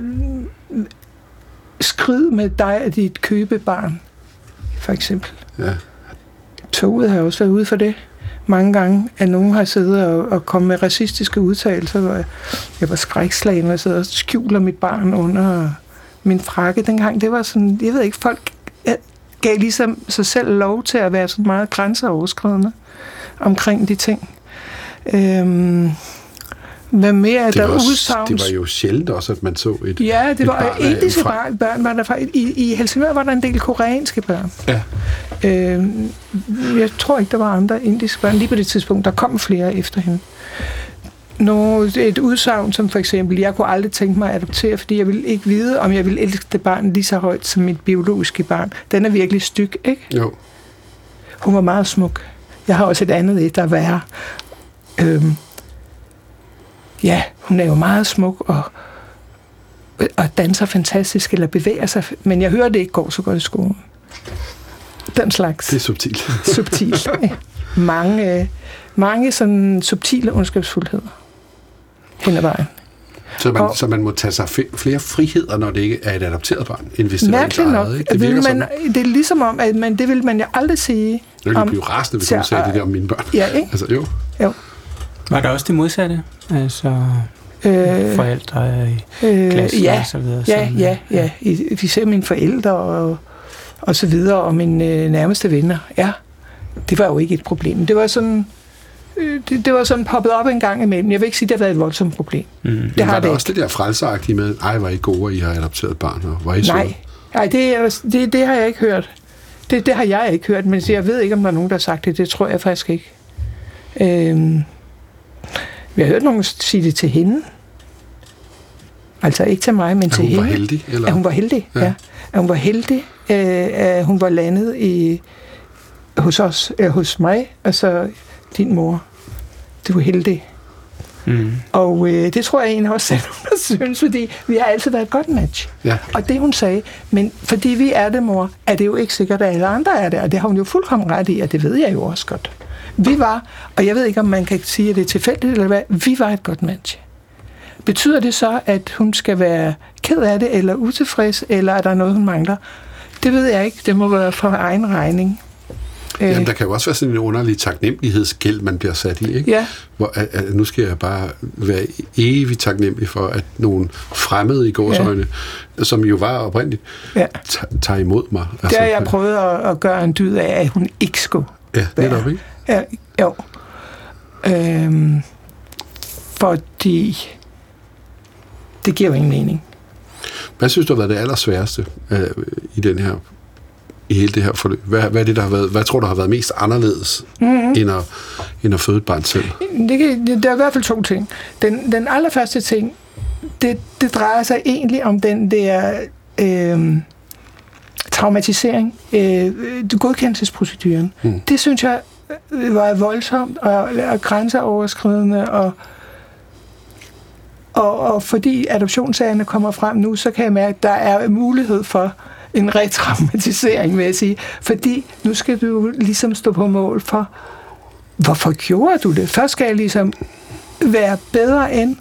skrid med dig af dit købebarn, for eksempel. Ja. Toget har også været ude for det mange gange, at nogen har siddet og, og kommet med racistiske udtalelser, hvor jeg, jeg var skrækslagen, og jeg sidder og skjuler mit barn under min frakke dengang. Det var sådan, jeg ved ikke, folk gav ligesom sig selv lov til at være så meget grænseoverskridende omkring de ting. Øhm, hvad mere er der udsagns? Det var jo sjældent også, at man så et Ja, det et var barn indiske fra... børn. Var der fra, i, I Helsingør var der en del koreanske børn. Ja. Øhm, jeg tror ikke, der var andre indiske børn lige på det tidspunkt. Der kom flere efter hende. Nå, et udsagn som for eksempel, jeg kunne aldrig tænke mig at adoptere, fordi jeg ville ikke vide, om jeg ville elske det barn lige så højt som mit biologiske barn. Den er virkelig styg, ikke? Jo. Hun var meget smuk. Jeg har også et andet et, der er værre. Øhm, ja, hun er jo meget smuk og, og danser fantastisk, eller bevæger sig, men jeg hører det ikke går så godt i skolen. Den slags. Det er subtilt. Subtilt. Ja. Mange, mange sådan subtile ondskabsfuldheder hen ad vejen. Så man, og, så man må tage sig flere friheder, når det ikke er et adopteret barn, end hvis det var ens eget, ikke? Det, vil man, som, det er ligesom om, at man, det vil man jo aldrig sige. Jeg ville om, blive rasende, hvis man sagde det der om mine børn. Ja, ikke? Altså, jo. jo. Var der også det modsatte? Altså øh, forældre i øh, klassen ja, og så videre? Ja, sådan, ja, ja. Vi ser mine forældre og, og så videre, og mine øh, nærmeste venner. Ja, det var jo ikke et problem. Det var sådan... Det, det var sådan poppet op en gang imellem. Jeg vil ikke sige, at det har været et voldsomt problem. Mm. Det har var det også det der frelsagtige med, ej, var I gode, I har adopteret barn, og var I søde? Nej, Nej det, det, det har jeg ikke hørt. Det, det har jeg ikke hørt, men jeg ved ikke, om der er nogen, der har sagt det. Det tror jeg faktisk ikke. Øhm, vi har hørt nogen sige det til hende. Altså ikke til mig, men at til hende. At hun var heldig? Eller? At hun var heldig, ja. ja. At hun var heldig. Øh, at hun var landet i, hos os, øh, hos mig, altså din mor. Du var heldig. Mm. Og øh, det tror jeg egentlig også selv, hun synes, fordi vi har altid været et godt match. Ja. Og det hun sagde, men fordi vi er det, mor, er det jo ikke sikkert, at alle andre er det, og det har hun jo fuldkommen ret i, og det ved jeg jo også godt. Vi var, og jeg ved ikke, om man kan sige, at det er tilfældigt, eller hvad, vi var et godt match. Betyder det så, at hun skal være ked af det, eller utilfreds, eller er der noget, hun mangler? Det ved jeg ikke. Det må være for egen regning. Jamen, der kan jo også være sådan en underlig taknemmelighedsgæld, man bliver sat i, ikke? Ja. Hvor, at, at nu skal jeg bare være evigt taknemmelig for, at nogle fremmede i gårsøjne, ja. som jo var oprindeligt, ja. tager imod mig. Altså, det har jeg prøvet at, at gøre en dyd af, at hun ikke skulle ja, være. Netop, ikke? Ja, jo. Øhm, fordi det giver jo ingen mening. Hvad synes du har været det allersværeste øh, i den her i hele det her forløb? Hvad, hvad er det, der har været, hvad tror du har været mest anderledes, mm-hmm. end, at, end at føde et barn selv? Det, det, der er i hvert fald to ting. Den, den allerførste ting, det, det drejer sig egentlig om den der øh, traumatisering, øh, godkendelsesproceduren. Mm. Det synes jeg var voldsomt og, og grænseoverskridende, og, og, og fordi adoptionssagerne kommer frem nu, så kan jeg mærke, at der er mulighed for en retraumatisering, vil jeg sige. Fordi nu skal du ligesom stå på mål for, hvorfor gjorde du det? Først skal jeg ligesom være bedre end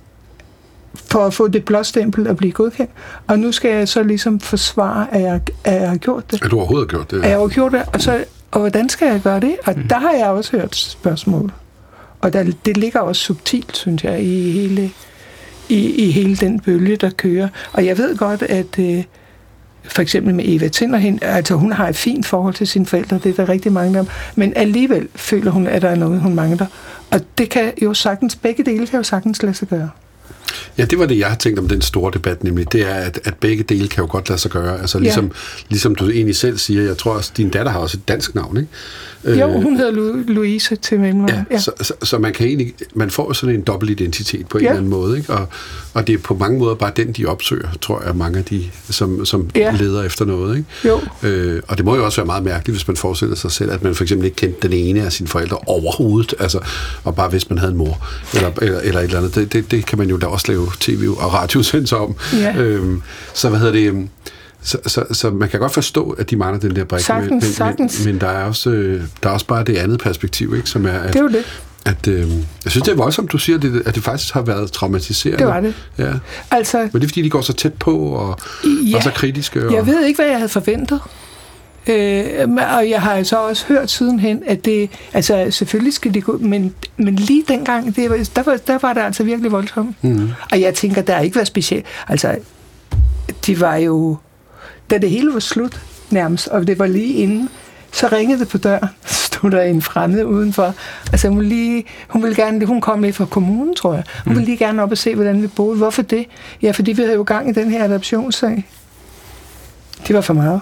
for at få det blåstempel og blive godkendt. Og nu skal jeg så ligesom forsvare, at jeg, at jeg har gjort det. At du overhovedet har gjort det? Ja. At jeg har gjort det, og, så, og hvordan skal jeg gøre det? Og mm. der har jeg også hørt spørgsmål. Og der, det ligger også subtilt, synes jeg, i hele, i, i hele den bølge, der kører. Og jeg ved godt, at øh, for eksempel med Eva Tinderhen, altså hun har et fint forhold til sine forældre, det er der rigtig mange af dem, men alligevel føler hun, at der er noget, hun mangler. Og det kan jo sagtens, begge dele kan jo sagtens lade sig gøre. Ja, det var det, jeg har tænkt om den store debat, nemlig det er, at, at begge dele kan jo godt lade sig gøre. Altså ligesom, ja. ligesom du egentlig selv siger, jeg tror også, din datter har også et dansk navn, ikke? Jo, hun hedder Lu- Louise til mellemnavn. Ja, ja. Så, så, så man kan egentlig, man får sådan en dobbelt identitet på en ja. eller anden måde, ikke? Og, og det er på mange måder bare den, de opsøger, tror jeg, mange af de, som, som ja. leder efter noget, ikke? Jo. Øh, og det må jo også være meget mærkeligt, hvis man forestiller sig selv, at man for eksempel ikke kendte den ene af sine forældre overhovedet, altså, og bare hvis man havde en mor, eller, eller, eller et eller andet. Det, det, det kan man jo da også lave tv og radiosendelser om. Ja. Øhm, så hvad hedder det... Så, så, så man kan godt forstå, at de mangler den der brik, sagtens, men, sagtens. men, men der er også der er også bare det andet perspektiv, ikke, som er at, det er jo det. At, øh, jeg synes, det er voldsomt, du siger, det, at det faktisk har været traumatiserende. Det var det. Ja. Altså, men det er, fordi de går så tæt på og ja, er så kritiske. Og... Jeg ved ikke, hvad jeg havde forventet. Øh, og jeg har så også hørt sidenhen, at det, altså selvfølgelig skal det gå, men, men lige dengang, det var, der, var, der var det altså virkelig voldsomt. Mm. Og jeg tænker, der ikke var specielt. Altså, de var jo, da det hele var slut nærmest, og det var lige inden, så ringede det på døren, stod der en fremmed udenfor. Altså hun, lige, hun ville gerne, hun kom lidt fra kommunen, tror jeg. Hun mm. ville lige gerne op og se, hvordan vi boede. Hvorfor det? Ja, fordi vi havde jo gang i den her adoptionssag. Det var for meget.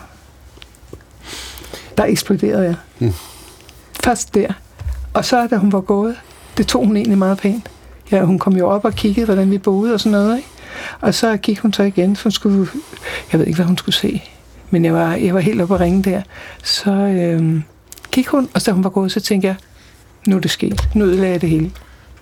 Der eksploderede jeg. Mm. Først der. Og så, da hun var gået, det tog hun egentlig meget pænt. Ja, hun kom jo op og kiggede, hvordan vi boede og sådan noget, ikke? Og så gik hun så igen, for hun skulle, jeg ved ikke, hvad hun skulle se. Men jeg var, jeg var helt oppe at ringe der. Så øhm, gik hun, og da hun var gået, så tænkte jeg, nu er det sket. Nu ødelagde jeg det hele.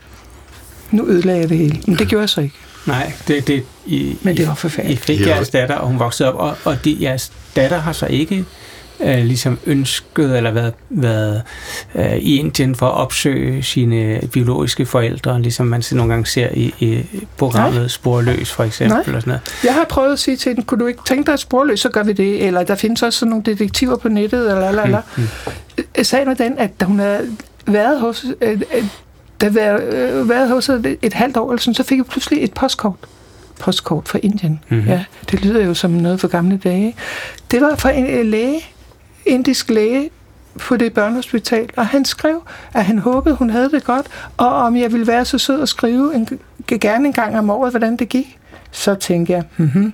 Nu ødelagde jeg det hele. Men det gjorde jeg så ikke. Nej, det, det, I, men det var forfærdeligt. I fik jeres datter, og hun voksede op, og, og de, jeres datter har så ikke øh, ligesom ønsket eller været, været øh, i Indien for at opsøge sine biologiske forældre, ligesom man nogle gange ser i, i programmet Nej. Sporløs, for eksempel. Nej. Eller sådan noget. Jeg har prøvet at sige til den, kunne du ikke tænke dig at Sporløs, så gør vi det, eller der findes også sådan nogle detektiver på nettet, eller eller eller. Hmm. Hmm. Sagen var den, at da hun havde været hos... Øh, Da jeg øh, været hos et, et halvt år, eller sådan, så fik jeg pludselig et postkort. Postkort fra Indien. Mm-hmm. Ja, det lyder jo som noget for gamle dage. Det var fra en læge, indisk læge på det børnehospital, og han skrev, at han håbede, hun havde det godt, og om jeg ville være så sød at skrive en, gerne en gang om året, hvordan det gik. Så tænkte jeg, mm-hmm,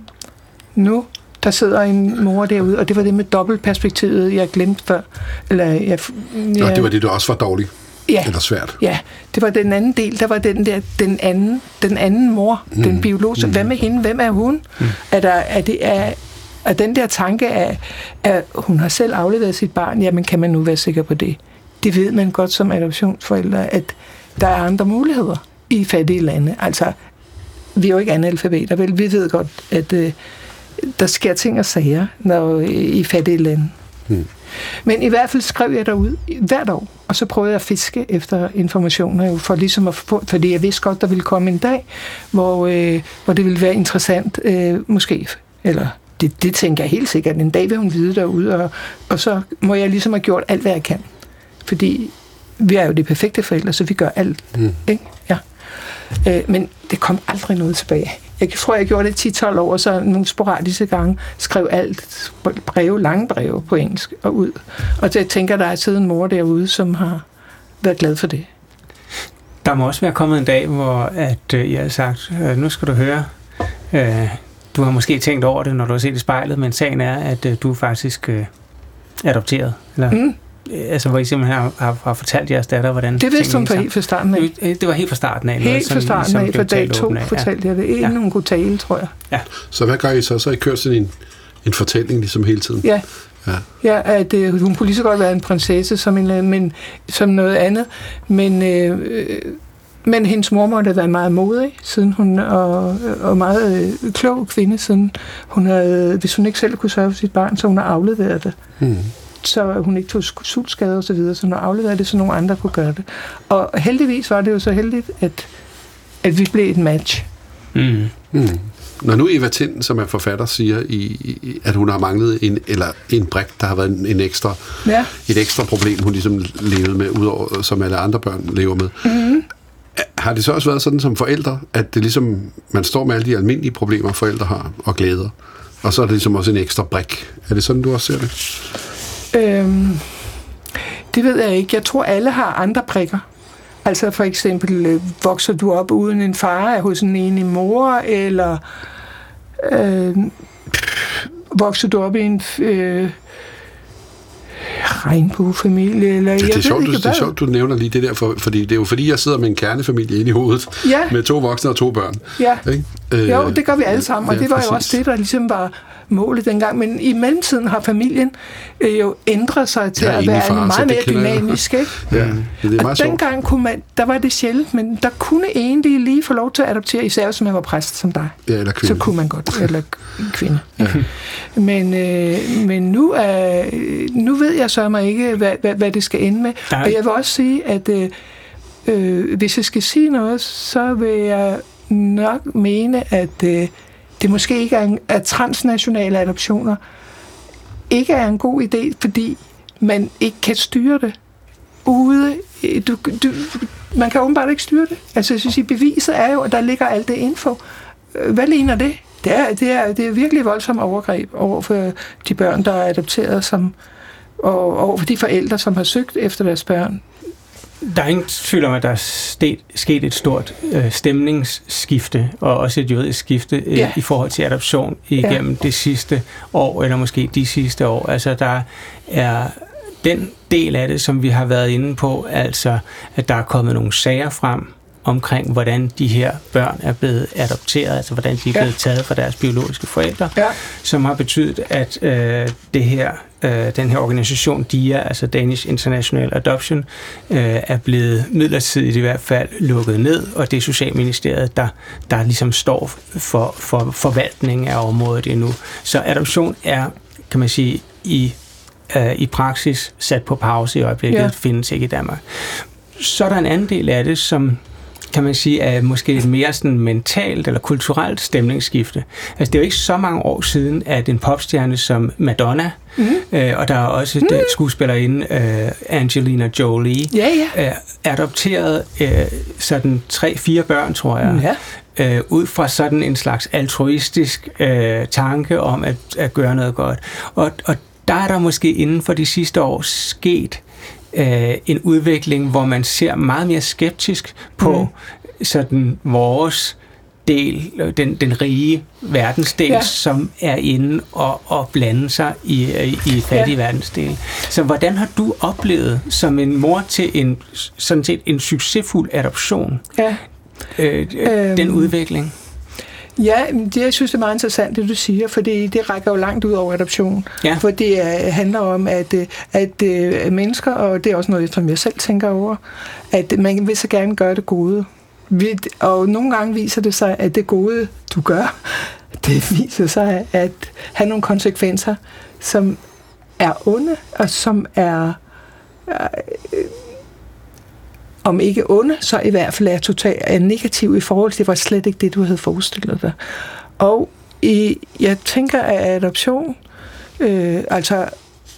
nu der sidder en mor derude, og det var det med dobbeltperspektivet, jeg glemte før. Eller, jeg, jeg, Nå, det var det, der også var dårligt. Ja, eller svært. Ja, det var den anden del, der var den der, den anden, den anden mor, mm. den biologiske. Mm. Hvem er hende? Hvem er hun? Mm. Er der, er det, er, er den der tanke af, at hun har selv afleveret sit barn, jamen kan man nu være sikker på det? Det ved man godt som adoptionsforældre, at der er andre muligheder i fattige lande. Altså, vi er jo ikke analfabeter, vel? Vi ved godt, at øh, der sker ting og sager når, i fattige lande. Mm. Men i hvert fald skrev jeg derud hvert år, og så prøvede jeg at fiske efter informationer, jo, for ligesom at få, fordi jeg vidste godt, der ville komme en dag, hvor, øh, hvor det ville være interessant, øh, måske, eller det, det tænker jeg helt sikkert, en dag vil hun vide derude, og, og så må jeg ligesom have gjort alt, hvad jeg kan. Fordi vi er jo det perfekte forældre, så vi gør alt. Mm. Ikke? Ja. Øh, men det kom aldrig noget tilbage. Jeg tror, jeg gjorde det ti tolv år, og så nogle sporadiske gange skrev alt, breve, lange breve på engelsk og ud. Og jeg tænker, der er siddet en mor derude, som har været glad for det. Der må også være kommet en dag, hvor at, øh, jeg har sagt, øh, nu skal du høre, øh, du har måske tænkt over det, når du har set i spejlet, men sagen er, at øh, du er faktisk øh, adopteret. Eller? Mm. Altså, hvor I simpelthen har, har, har fortalt jeres datter, hvordan... Det vidste hun fra helt fra starten af. Det var helt fra starten af. Helt fra starten af, fra dag to fortalte jeg det. Inden ja. hun kunne tale, tror jeg. Ja. Så hvad gør I så? Så har I kørt sådan en, en fortælling ligesom hele tiden. Ja. Ja, ja at øh, hun kunne lige så godt være en prinsesse som, en, men, som noget andet, men, øh, men hendes mor måtte have været meget modig, siden hun, og, og meget øh, klog kvinde, siden hun havde, hvis hun ikke selv kunne sørge for sit barn, så hun har afleveret det. Mm. Så hun ikke tog sultskader og så videre, så hun har afleveret det, så nogle andre kunne gøre det. Og heldigvis var det jo så heldigt, at, at vi blev et match. Mm. Mm. Når nu Eva Tind, som er forfatter, siger, i, at hun har manglet en, eller en brik, der har været en, en ekstra, ja. et ekstra problem, hun ligesom levede med, udover som alle andre børn lever med. Mm. Har det så også været sådan som forældre, at det ligesom, man står med alle de almindelige problemer, forældre har, og glæder, og så er det ligesom også en ekstra brik. Er det sådan, du også ser det? Øhm, det ved jeg ikke. Jeg tror, alle har andre prikker. Altså for eksempel, øh, vokser du op uden en far, er hos en enig mor, eller øh, vokser du op i en øh, regnbuefamilie, eller det, jeg det er ved sjovt, ikke du, det er sjovt, du nævner lige det der, for, fordi det er jo fordi, jeg sidder med en kernefamilie inde i hovedet, ja. med to voksne og to børn. Ja. Ikke? Øh, jo, det gør vi alle sammen, og ja, det var præcis. Jo også det, der ligesom var målet dengang, men i mellemtiden har familien øh, jo ændret sig til ja, at være far, meget mere dynamisk, ikke? Ja, det er og dengang kunne man, der var det sjældent, men der kunne egentlig lige få lov til at adoptere, især hvis man var præst som dig. Ja, eller kvinde. Så kunne man godt, eller kvinde. Ja. Men, øh, men nu, er, nu ved jeg så mig ikke, hvad, hvad, hvad det skal ende med. Nej. Og jeg vil også sige, at øh, øh, hvis jeg skal sige noget, så vil jeg nok mene, at øh, det måske ikke er, en, at transnationale adoptioner ikke er en god idé, fordi man ikke kan styre det ude. Du, du, man kan åbenbart ikke styre det. Altså, jeg synes, beviset er jo, at der ligger alt det info. Hvad ligner det? Det er, det er, det er virkelig voldsomt overgreb over for de børn, der er adopteret, som, og over for de forældre, som har søgt efter deres børn. Der er ingen tvivl om, at der er sted, sket et stort øh, stemningsskifte, og også et juridisk skifte øh, ja. i forhold til adoption igennem ja. det sidste år, eller måske de sidste år. Altså, der er den del af det, som vi har været inde på, altså, at der er kommet nogle sager frem omkring, hvordan de her børn er blevet adopteret, altså hvordan de er blevet ja. taget fra deres biologiske forældre, ja. som har betydet, at øh, det her, øh, den her organisation, D I A, altså Danish International Adoption, øh, er blevet midlertidigt i hvert fald lukket ned, og det er Socialministeriet, der, der ligesom står for, for forvaltning af området endnu. Så adoption er, kan man sige, i, øh, i praksis sat på pause i øjeblikket, ja. findes ikke i Danmark. Så er der en anden del af det, som kan man sige, er måske et mere sådan mentalt eller kulturelt stemningsskifte. Altså, det er jo ikke så mange år siden, at en popstjerne som Madonna, mm-hmm. øh, og der er også mm-hmm. skuespillerinde øh, Angelina Jolie, yeah, yeah. Øh, adopteret øh, sådan tre-fire børn, tror jeg, yeah. øh, ud fra sådan en slags altruistisk øh, tanke om at, at gøre noget godt. Og, og der er der måske inden for de sidste år sket en udvikling, hvor man ser meget mere skeptisk på mm. sådan vores del, den, den rige verdensdel, ja. som er inde og, og blande sig i, i fattige ja. verdensdel. Så hvordan har du oplevet som en mor til en sådan set en succesfuld adoption, ja. øh, øhm. den udvikling? Ja, det, jeg synes, det er meget interessant, det du siger, fordi det rækker jo langt ud over adoption. Ja. For det uh, handler om, at, at uh, mennesker, og det er også noget, som jeg selv tænker over, at man vil så gerne gøre det gode. Og nogle gange viser det sig, at det gode, du gør, det viser sig at have nogle konsekvenser, som er onde, og som er... Uh, om ikke onde, så i hvert fald er totalt er negativ i forhold til, det var slet ikke det, du havde forestillet dig. Og i, jeg tænker, at adoption, øh, altså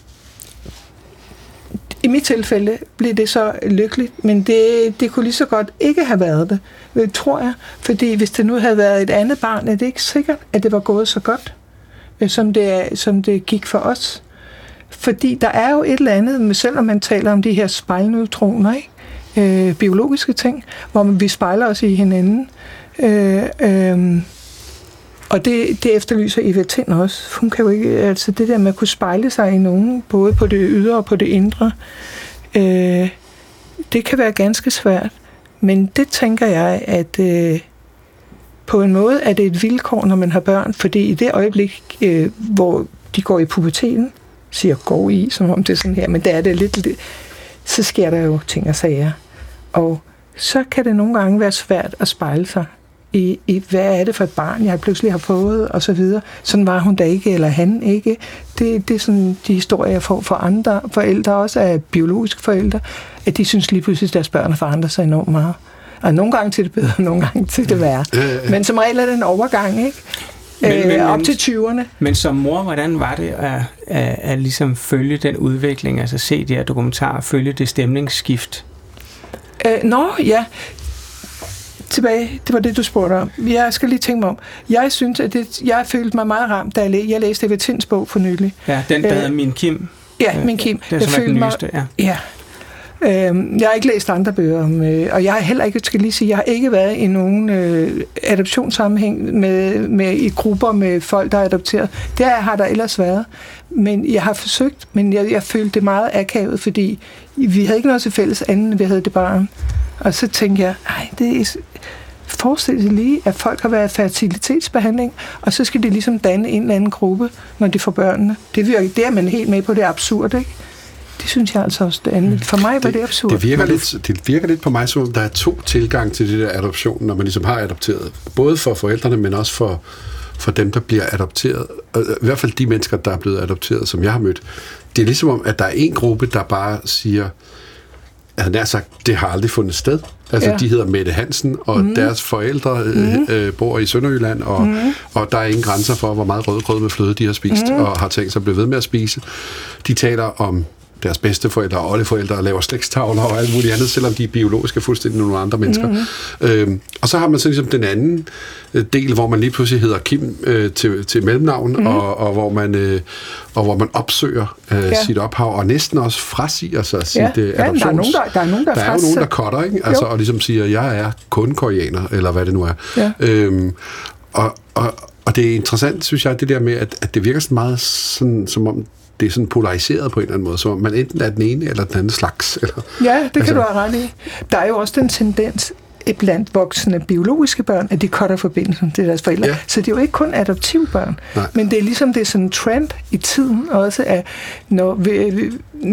i mit tilfælde blev det så lykkeligt, men det, det kunne lige så godt ikke have været det, tror jeg. Fordi hvis det nu havde været et andet barn, er det ikke sikkert, at det var gået så godt, som det, som det gik for os. Fordi der er jo et eller andet, selvom man taler om de her spejlneutroner, ikke? Øh, biologiske ting, hvor vi spejler os i hinanden. Øh, øh, og det, det efterlyser Eva Tind også. Hun kan jo ikke, altså det der med at kunne spejle sig i nogen, både på det ydre og på det indre, øh, det kan være ganske svært. Men det tænker jeg, at, øh, på en måde er det et vilkår, når man har børn, fordi i det øjeblik, øh, hvor de går i puberteten, siger går i, som om det er sådan her, men der er det lidt, lidt, så sker der jo ting og sager. Og så kan det nogle gange være svært at spejle sig i, i hvad er det for et barn, jeg pludselig har fået, og så videre. Sådan var hun da ikke, eller han ikke. Det, det er sådan de historier, jeg får fra andre forældre, også af biologiske forældre, at de synes lige pludselig, at deres børn har forandret sig enormt meget. Og nogle gange til det bedre, nogle gange til det værre. Men som regel er det en overgang, ikke? Men, men, op til tyverne. Men som mor, hvordan var det at, at, at ligesom følge den udvikling, altså se de her dokumentarer, følge det stemningsskift? Øh, nå, ja. Tilbage, det var det, du spurgte om. Jeg skal lige tænke mig om. Jeg synes, at det, jeg følte mig meget ramt, da jeg, læ- jeg læste Eva Tinds bog for nylig. Ja, den der øh, hedder Min Kim. Ja, Min Kim. Det er jeg følte den nyeste, mig, ja. ja. Øh, jeg har ikke læst andre bøger, om, øh, og jeg har heller ikke, skal lige sige, jeg har ikke været i nogen øh, adoptionssammenhæng med, med, i grupper med folk, der er adopteret. Det har der ellers været. Men jeg har forsøgt, men jeg, jeg følte det meget akavet, fordi vi havde ikke noget til fælles anden, end vi havde det barn. Og så tænkte jeg, nej, det er... Forestil sig lige, at folk har været i fertilitetsbehandling, og så skal de ligesom danne en eller anden gruppe, når de får børnene. Det, virker, det er man helt med på, det er absurd, ikke? Det synes jeg altså også, det andet. For mig var det, det absurd. Det virker, lidt, det virker lidt på mig, som om der er to tilgang til det der adoption, når man ligesom har adopteret. Både for forældrene, men også for, for dem, der bliver adopteret. I hvert fald de mennesker, der er blevet adopteret, som jeg har mødt. Det er ligesom om, at der er en gruppe, der bare siger, at nær sagt, det har aldrig fundet sted. Altså, ja. De hedder Mette Hansen, og mm. deres forældre mm. øh, bor i Sønderjylland, og, mm. og der er ingen grænser for, hvor meget rødgrød med fløde de har spist, mm. og har tænkt sig at blive ved med at spise. De taler om deres bedsteforældre og oldeforældre og laver slægtstavler og alt muligt andet, selvom de er biologiske fuldstændig nogle andre mennesker. Mm. Øhm, og så har man så ligesom den anden del, hvor man lige pludselig hedder Kim øh, til, til mellemnavn, mm. og, og, hvor man, øh, og hvor man opsøger øh, ja. sit ophav, og næsten også frasiger sig sit ja. øh, adoptions... Ja, der er nogen, der, der, er nogen, der, der er jo nogen, der cutter, ikke? Altså, og ligesom siger, jeg er kun koreaner, eller hvad det nu er. Ja. Øhm, og, og, og det er interessant, synes jeg, det der med, at, at det virker sådan meget sådan, som om det er sådan polariseret på en eller anden måde, så man enten er den ene eller den anden slags. Eller, ja, det kan altså, du have ret i. Der er jo også den tendens blandt voksne biologiske børn, at de cutter forbindelsen til deres forældre. Ja. Så det er jo ikke kun adoptivbørn, Nej. men det er ligesom det er sådan en trend i tiden også, at når vi, vi,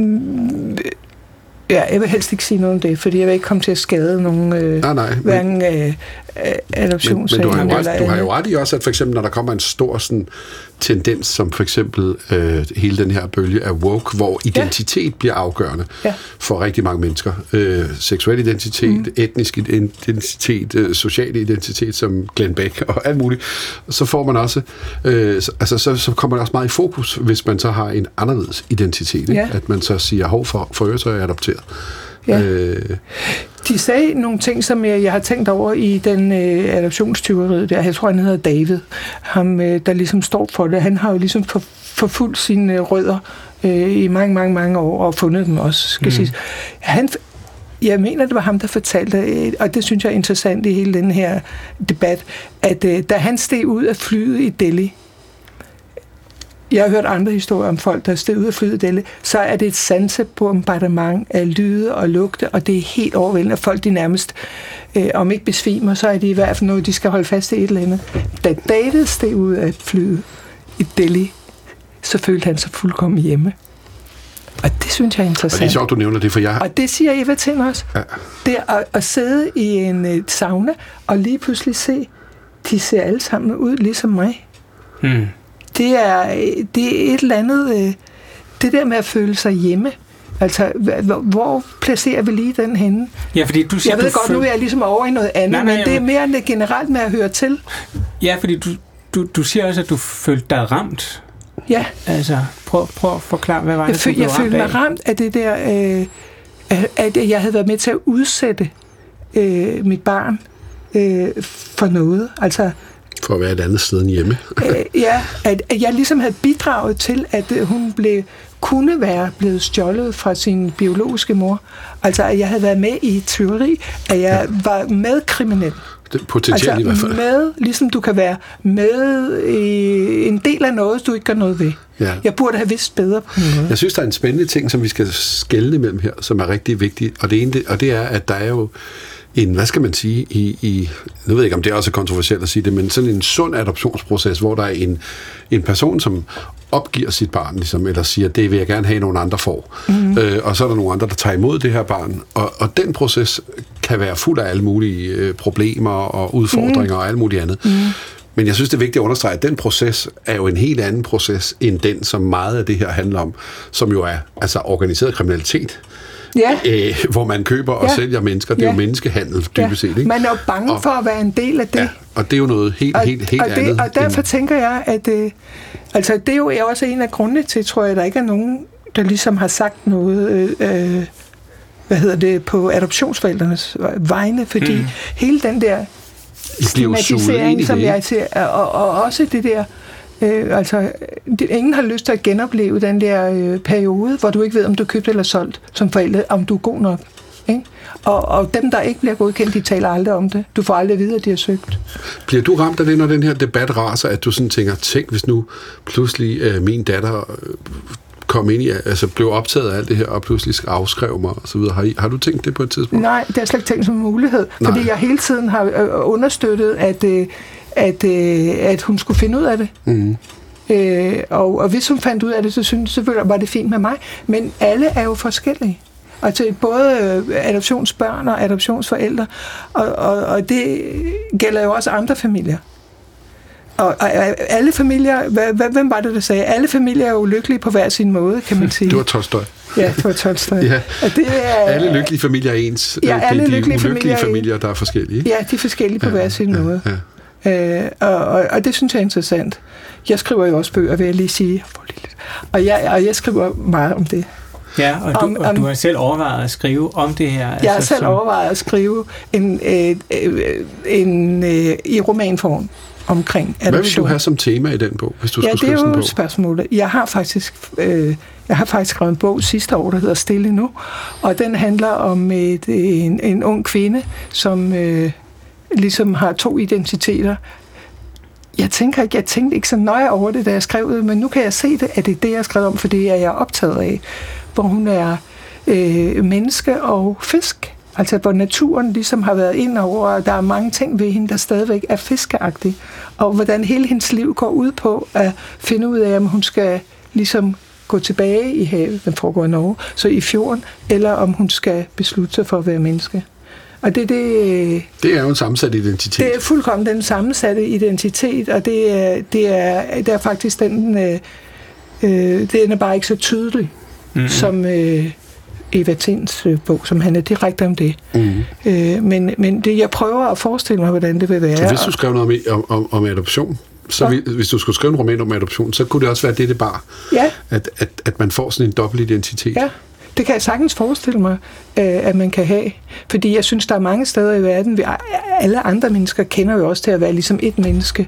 ja, jeg vil helst ikke sige noget om det, fordi jeg vil ikke komme til at skade nogen øh, nej, nej, hverken øh, adoptionssager. Men, men du, har jo ret, du har jo ret i også, at for eksempel, når der kommer en stor sådan, tendens, som for eksempel øh, hele den her bølge af woke, hvor identitet ja. bliver afgørende ja. for rigtig mange mennesker. Øh, seksuel identitet, mm. etnisk identitet, øh, social identitet, som Glenn Beck og alt muligt. Så får man også, øh, altså så, så kommer man også meget i fokus, hvis man så har en anderledes identitet. Ja. At man så siger, hov, for, for øvrigt så er jeg adopteret. Ja. Øh, De sagde nogle ting, som jeg, jeg har tænkt over i den øh, adoptionstyveriet der. Jeg tror, han hedder David, ham, øh, der ligesom står for det. Han har jo ligesom for, forfulgt sine øh, rødder øh, i mange, mange, mange år, og fundet dem også, skal mm. sige. Han, jeg mener, det var ham, der fortalte, øh, og det synes jeg er interessant i hele den her debat, at øh, da han steg ud af flyet i Delhi, jeg har hørt andre historier om folk, der steg ud af flyet i Delhi, så er det et sansebombardement af lyde og lugte, og det er helt overvældende. Folk, de nærmest, øh, om ikke besvimer, så er det i hvert fald noget, de skal holde fast i et eller andet. Da David steg ud af flyet i Delhi, så følte han sig fuldkommen hjemme. Og det synes jeg er interessant. Og det er sjovt, du nævner det, for jeg... Og det siger Eva Tind også. Ja. Det er at, at sidde i en uh, sauna, og lige pludselig se, de ser alle sammen ud ligesom mig. Hmm. Det er, det er et eller andet, øh, det der med at føle sig hjemme. Altså, hvor, hvor placerer vi lige den henne? Ja, fordi du siger, jeg ved du godt, føl... nu er jeg ligesom over i noget andet, nej, nej, men det er mere end det generelt med at høre til. Ja, fordi du, du, du siger også, at du følte dig ramt. Ja. Altså, prøv, prøv at forklare, hvad var det, jeg føl, du blev Jeg følte mig ramt af det der, øh, at jeg havde været med til at udsætte øh, mit barn øh, for noget. Altså, for at være et andet sted end hjemme. øh, ja, at, at jeg ligesom havde bidraget til, at hun blev, kunne være blevet stjålet fra sin biologiske mor. Altså, at jeg havde været med i et tyveri, at jeg ja. var medkriminel. Potentielt altså, i hvert fald. Med, ligesom du kan være med i en del af noget, du ikke gør noget ved. Ja. Jeg burde have vidst bedre på noget. Jeg synes, der er en spændende ting, som vi skal skelne mellem her, som er rigtig vigtig, og det ene, og det er, at der er jo en, hvad skal man sige, i, i, nu ved jeg ikke, om det er også kontroversielt at sige det, men sådan en sund adoptionsproces, hvor der er en, en person, som opgiver sit barn, ligesom, eller siger, det vil jeg gerne have, nogle andre får. Mm. Øh, og så er der nogle andre, der tager imod det her barn. Og, og den proces kan være fuld af alle mulige øh, problemer og udfordringer mm. og alt muligt andet. Mm. Men jeg synes, det er vigtigt at understrege, at den proces er jo en helt anden proces, end den, som meget af det her handler om, som jo er altså organiseret kriminalitet. Ja. Æh, hvor man køber og ja. sælger mennesker. Det er ja. jo menneskehandel, dybest set. Ikke? Man er jo bange og, for at være en del af det. Ja, og det er jo noget helt, og, helt, helt og det, andet. Og derfor end... tænker jeg, at øh, altså, det er jo også en af grundene til, tror jeg, at der ikke er nogen, der ligesom har sagt noget øh, øh, hvad hedder det, på adoptionsforældrenes vegne, fordi mm. hele den der stigmatisering, som jeg ser, og, og også det der Øh, altså, det, ingen har lyst til at genopleve den der øh, periode, hvor du ikke ved, om du er købt eller solgt som forældre, om du er god nok. Ikke? Og, og dem, der ikke bliver godkendt, de taler aldrig om det. Du får aldrig at vide, at de har søgt. Bliver du ramt af det, når den her debat raser, at du sådan tænker, tænk, hvis nu pludselig øh, min datter øh, kom ind i, altså blev optaget af alt det her, og pludselig afskrev mig, og så videre. Har, I, har du tænkt det på et tidspunkt? Nej, det er slet ikke tænkt som en mulighed. Nej. Fordi jeg hele tiden har øh, understøttet, at... Øh, At, øh, at hun skulle finde ud af det. Mm. Øh, og, og hvis hun fandt ud af det, så synes selvfølgelig var det fint med mig. Men alle er jo forskellige. Altså både adoptionsbørn og adoptionsforældre. Og, og, og det gælder jo også andre familier. Og, og alle familier, hvad, hvem var det, der sagde? Alle familier er jo lykkelige på hver sin måde, kan man sige. Det var Tolstoj. Ja, det var Tolstoj. Ja. Det er, alle lykkelige familier er ens. Ja, alle det er de lykkelige ulykkelige familier, familier, der er forskellige. Ja, de er forskellige på ja, hver sin ja, måde. Ja. Øh, og, og, og det synes jeg er interessant. Jeg skriver jo også bøger, vil jeg lige sige. Og jeg, og jeg skriver meget om det. Ja, og du, om, og du har selv overvejet at skrive om det her? Jeg altså, har selv som... overvejet at skrive en, øh, øh, en, øh, i romanform omkring adoption. Hvad vil du have som tema i den bog, hvis du ja, skulle skrive sådan en bog? Ja, det er jo spørgsmålet. Jeg har faktisk... Øh, Jeg har faktisk skrevet en bog sidste år, der hedder Stille nu, og den handler om et, en, en ung kvinde, som øh, ligesom har to identiteter. Jeg tænker ikke, jeg tænkte ikke så nøje over det, da jeg skrev det, men nu kan jeg se det, at det er det, jeg har skrevet om, for det er jeg optaget af, hvor hun er øh, menneske og fisk. Altså, hvor naturen ligesom har været ind over, og der er mange ting ved hende, der stadigvæk er fiskeagtige, og hvordan hele hendes liv går ud på at finde ud af, om hun skal ligesom gå tilbage i havet, den foregår i Norge, så i fjorden, eller om hun skal beslutte sig for at være menneske. Og det, det, det er jo en sammensat identitet. Det er fuldkommen den sammensatte identitet, og det er, det er, det er faktisk den, øh, øh, den er bare ikke så tydelig, mm-hmm. som øh, Eva Tinds øh, bog, som handler direkte om det. Mm-hmm. Øh, men men det, jeg prøver at forestille mig, hvordan det vil være. Så hvis du skrev noget om, om, om adoption, så vi, hvis du skulle skrive en roman om adoption, så kunne det også være det, det bare. Ja. At, at, at man får sådan en dobbelt identitet. Ja, det kan jeg sagtens forestille mig, at man kan have. Fordi jeg synes, der er mange steder i verden, vi, alle andre mennesker kender jo også til at være ligesom et menneske,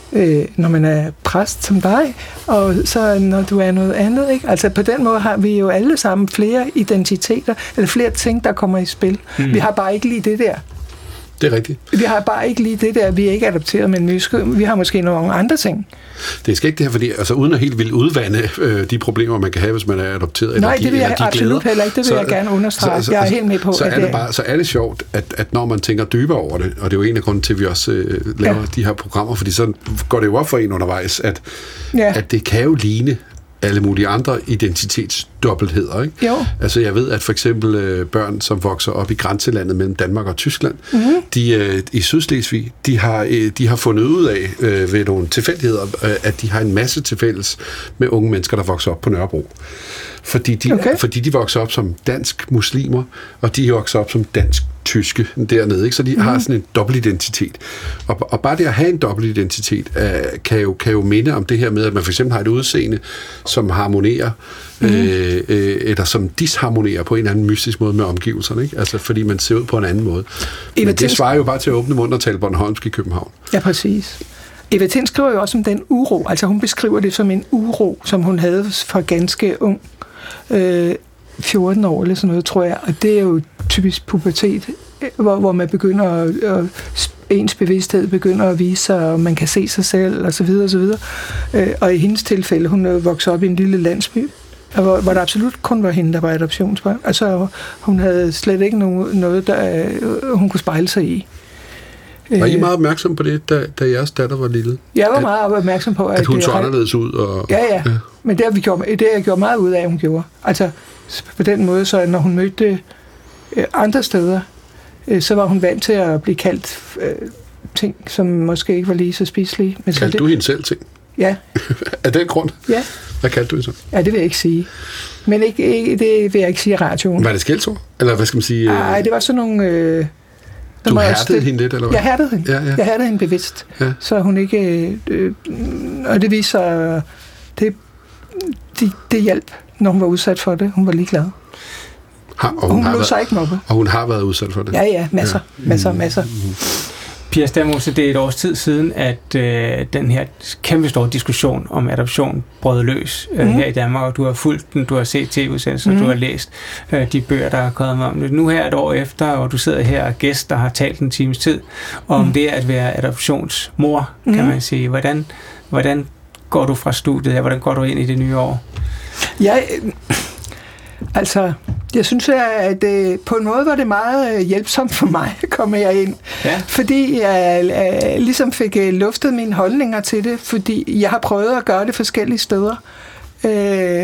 når man er præst som dig, og så når du er noget andet. Ikke? Altså på den måde har vi jo alle sammen flere identiteter, eller flere ting, der kommer i spil. Mm. Vi har bare ikke lige det der. Det er rigtigt. Vi har bare ikke lige det der, vi er ikke adopteret, men vi har måske nogle andre ting. Det skal ikke det her, fordi altså, uden at helt vil udvande øh, de problemer, man kan have, hvis man er adopteret. Nej, eller det vil jeg de absolut glæder, heller ikke. Det vil så, jeg gerne understrege. Så, jeg er helt med på, så at er det bare, så er det sjovt, at, at når man tænker dybere over det, og det er jo en af grunden til, at vi også øh, laver ja. de her programmer, fordi så går det jo op for en undervejs, at, ja. at det kan jo ligne alle mulige andre identitetsdobbeltheder, ikke? Jo. Altså jeg ved, at for eksempel øh, børn, som vokser op i grænselandet mellem Danmark og Tyskland, mm-hmm. de øh, i Sydslesvig, de har øh, de har fundet ud af øh, ved nogle tilfældigheder, øh, at de har en masse tilfælles med unge mennesker, der vokser op på Nørrebro. Fordi de, okay. fordi de vokser op som dansk muslimer, og de vokser op som dansk tyske dernede, ikke? Så de mm. har sådan en dobbeltidentitet. Og, og bare det at have en dobbeltidentitet uh, kan, jo, kan jo minde om det her med, at man for eksempel har et udseende, som harmonerer, mm. øh, øh, eller som disharmonerer på en eller anden mystisk måde med omgivelserne, ikke? Altså fordi man ser ud på en anden måde. Eva Men det svarer jo bare til at åbne mund og tale bornholmsk i København. Ja, præcis. Eva Tind skriver jo også om den uro, altså hun beskriver det som en uro, som hun havde fra ganske ung. Øh, fjorten år eller sådan noget, tror jeg, og det er jo typisk pubertet, hvor, hvor man begynder at, at ens bevidsthed begynder at vise sig, og man kan se sig selv, og så videre, og så videre. Øh, og i hendes tilfælde, hun er vokset op i en lille landsby, Hvor, hvor der absolut kun var hende, der var adoptionsbarn. Altså, hun havde slet ikke noget, noget der hun kunne spejle sig i. Var I meget opmærksom på det, da, da jeres datter var lille? Jeg var at, meget opmærksom på, at... At hun det, så anderledes ud? Og, ja, ja, ja. Men det har vi gjort, det har jeg gjort meget ud af, hun gjorde. Altså, på den måde, så når hun mødte øh, andre steder, øh, så var hun vant til at blive kaldt øh, ting, som måske ikke var lige så spiselige. Men kaldte så du hende selv ting? Ja. Af den grund? Ja. Hvad kaldte du hende så? Ja, det vil jeg ikke sige. Men ikke, ikke, det vil jeg ikke sige i radioen. Var det skældsord? Eller hvad skal man sige? Nej, øh... det var sådan nogle... Øh, du hærdede hende lidt, eller hvad? Jeg hærdede hende. Ja, ja. Jeg hærdede hende bevidst. Ja. Så hun ikke... Øh, og det viser... Det, det, det hjalp, når hun var udsat for det. Hun var ligeglad. Har, og hun, hun har lå været, sig ikke mobbet. Og hun har været udsat for det? Ja, ja. Masser. Ja. Masser, masser. Mm-hmm. Pia Stamose, det er et års tid siden, at øh, den her kæmpe store diskussion om adoption brød løs øh, mm. her i Danmark, og du har fulgt den, du har set tv-udsendelser, mm. du har læst øh, de bøger, der er kommet om det. Nu her et år efter, og du sidder her og gæst, der har talt en times tid om mm. det at være adoptionsmor, mm. kan man sige. Hvordan, hvordan går du fra studiet her? Hvordan går du ind i det nye år? Jeg... Altså, jeg synes, at det, på en måde var det meget hjælpsomt for mig, at komme jeg ind. Ja. Fordi jeg, jeg ligesom fik luftet mine holdninger til det, fordi jeg har prøvet at gøre det forskellige steder. Øh,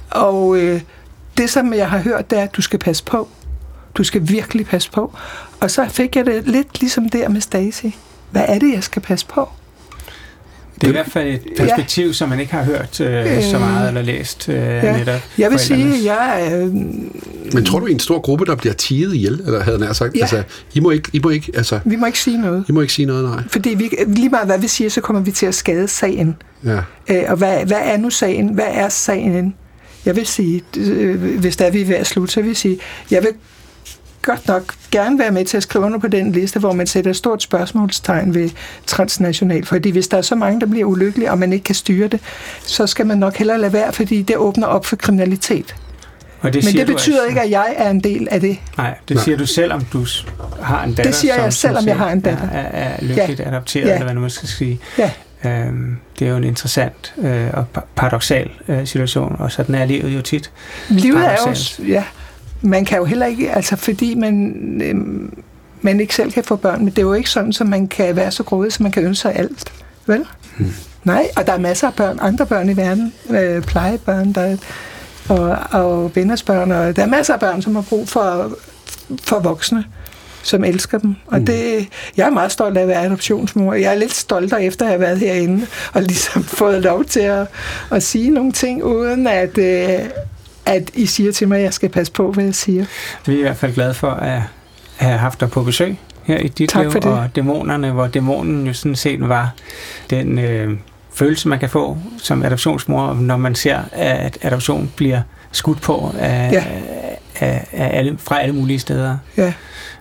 og øh, det, som jeg har hørt, det er, at du skal passe på. Du skal virkelig passe på. Og så fik jeg det lidt ligesom der med Stasi. Hvad er det, jeg skal passe på? Det er i hvert fald et perspektiv, ja. som man ikke har hørt øh, så meget eller læst øh, ja. netop. Jeg vil sige, jeg er... Øh, Men tror du, i en stor gruppe, der bliver tiet ihjel, eller havde nær sagt? Ja. Altså, I må ikke, I må ikke, altså... Vi må ikke sige noget. I må ikke sige noget, nej. Fordi vi, lige meget hvad vi siger, så kommer vi til at skade sagen. Ja. Øh, og hvad, hvad er nu sagen? Hvad er sagen? Jeg vil sige, øh, hvis der er vi er ved at slutte, så vil jeg sige, jeg vil godt nok gerne være med til at skrive under på den liste, hvor man sætter et stort spørgsmålstegn ved transnational. Fordi hvis der er så mange, der bliver ulykkelige, og man ikke kan styre det, så skal man nok hellere lade være, fordi det åbner op for kriminalitet. Og det Men det betyder altså ikke, at jeg er en del af det. Nej, det siger Nej. du selv, om du har en datter. Det siger jeg selv, om jeg har en datter. Er, er lykkeligt ja. adopteret, ja. eller hvad man skal sige. Ja. Øhm, det er jo en interessant øh, og paradoksal øh, situation, og sådan er livet jo tit. Livet er jo, ja. Man kan jo heller ikke, altså fordi man, øh, man ikke selv kan få børn, men det er jo ikke sådan, så man kan være så grådig, så man kan ønske sig alt. Vel? Hmm. Nej, og der er masser af børn, andre børn i verden, øh, plejebørn, der, og, og venners børn, og der er masser af børn, som har brug for, for voksne, som elsker dem. Og hmm. det, jeg er meget stolt af at være adoptionsmor. Jeg er lidt stolt efter at have været herinde, og ligesom fået lov til at, at sige nogle ting, uden at... Øh, at I siger til mig, at jeg skal passe på, hvad jeg siger. Vi er i hvert fald glade for at have haft dig på besøg her i dit tak liv, og dæmonerne, hvor dæmonen jo sådan set var den øh, følelse, man kan få som adoptionsmor, når man ser, at adoption bliver skudt på af, ja. af, af alle, fra alle mulige steder. Ja.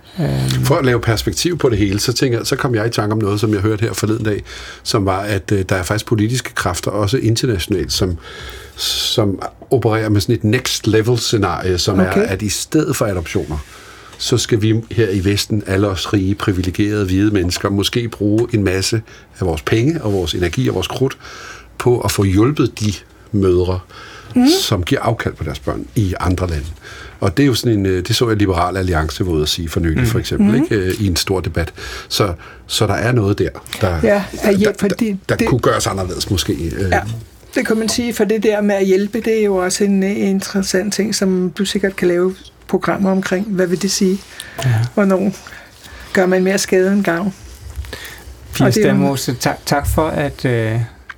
For at lave perspektiv på det hele, så tænker jeg, så kom jeg i tanke om noget, som jeg hørte her forleden dag, som var, at øh, der er faktisk politiske kræfter, også internationalt, som, som opererer med sådan et next level scenarie, som okay. er, at i stedet for adoptioner, så skal vi her i Vesten, alle os rige, privilegerede, hvide mennesker, måske bruge en masse af vores penge og vores energi og vores krudt på at få hjulpet de mødre, mm. som giver afkald på deres børn i andre lande. Og det er jo sådan en, det så jeg Liberal Alliance var ude at sige for nylig, mm. for eksempel, mm. ikke, i en stor debat. Så, så der er noget der, der, ja, ja, der, fordi der, der det, kunne gøres anderledes måske. Ja, det kan man sige, for det der med at hjælpe, det er jo også en interessant ting, som du sikkert kan lave programmer omkring. Hvad vil det sige? Ja. Hvornår gør man mere skade end gavn? Pia Stamose, tak, tak for at øh,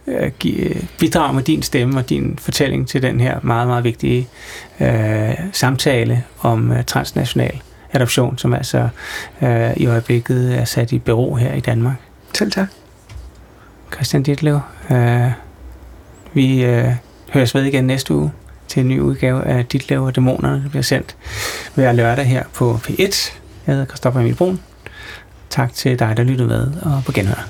bidrage med din stemme og din fortælling til den her meget, meget vigtige øh, samtale om øh, transnational adoption, som altså øh, i øjeblikket er sat i bero her i Danmark. Selv tak. Christian Ditlev, øh, vi øh, høres ved igen næste uge til en ny udgave af Ditlev og Dæmonerne, der bliver sendt hver lørdag her på P et. Jeg hedder Christoffer Emil Bruun. Tak til dig, der lyttede med, og på genhør.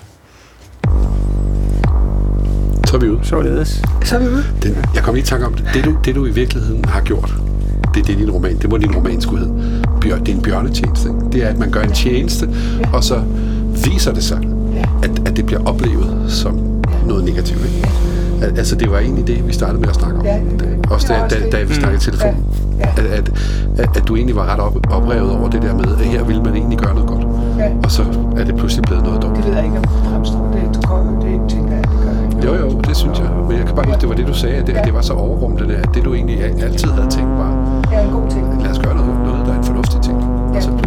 Så er vi ude. Således. Så er vi ude. Den, jeg kom lige i tanke om det. Det du, det, du i virkeligheden har gjort, det er det, din roman, det må din roman skulle hedde. Bjør, det er en bjørnetjeneste. Det er, at man gør en tjeneste, og så viser det sig, at, at det bliver oplevet som noget negativt. Ikke? Altså, det var egentlig det, vi startede med at snakke om. Ja, det, også da, da, da vi snakkede i telefon. Ja, ja. At, at, at, at du egentlig var ret op, oprevet over det der med, at her ville man egentlig gøre noget godt. Ja. Og så er det pludselig blevet noget dårligt. Det ved jeg ikke, om det fremstår. Det, du går, det tænker jeg, det gør jeg ikke. Jo, jo, det synes jeg. Men jeg kan bare huske, det var det, du sagde, at det, at det var så overrumplende, at det, du egentlig altid havde tænkt, var, ja, en god ting. lad os gøre noget, noget der er en fornuftig ting. Ja. Og så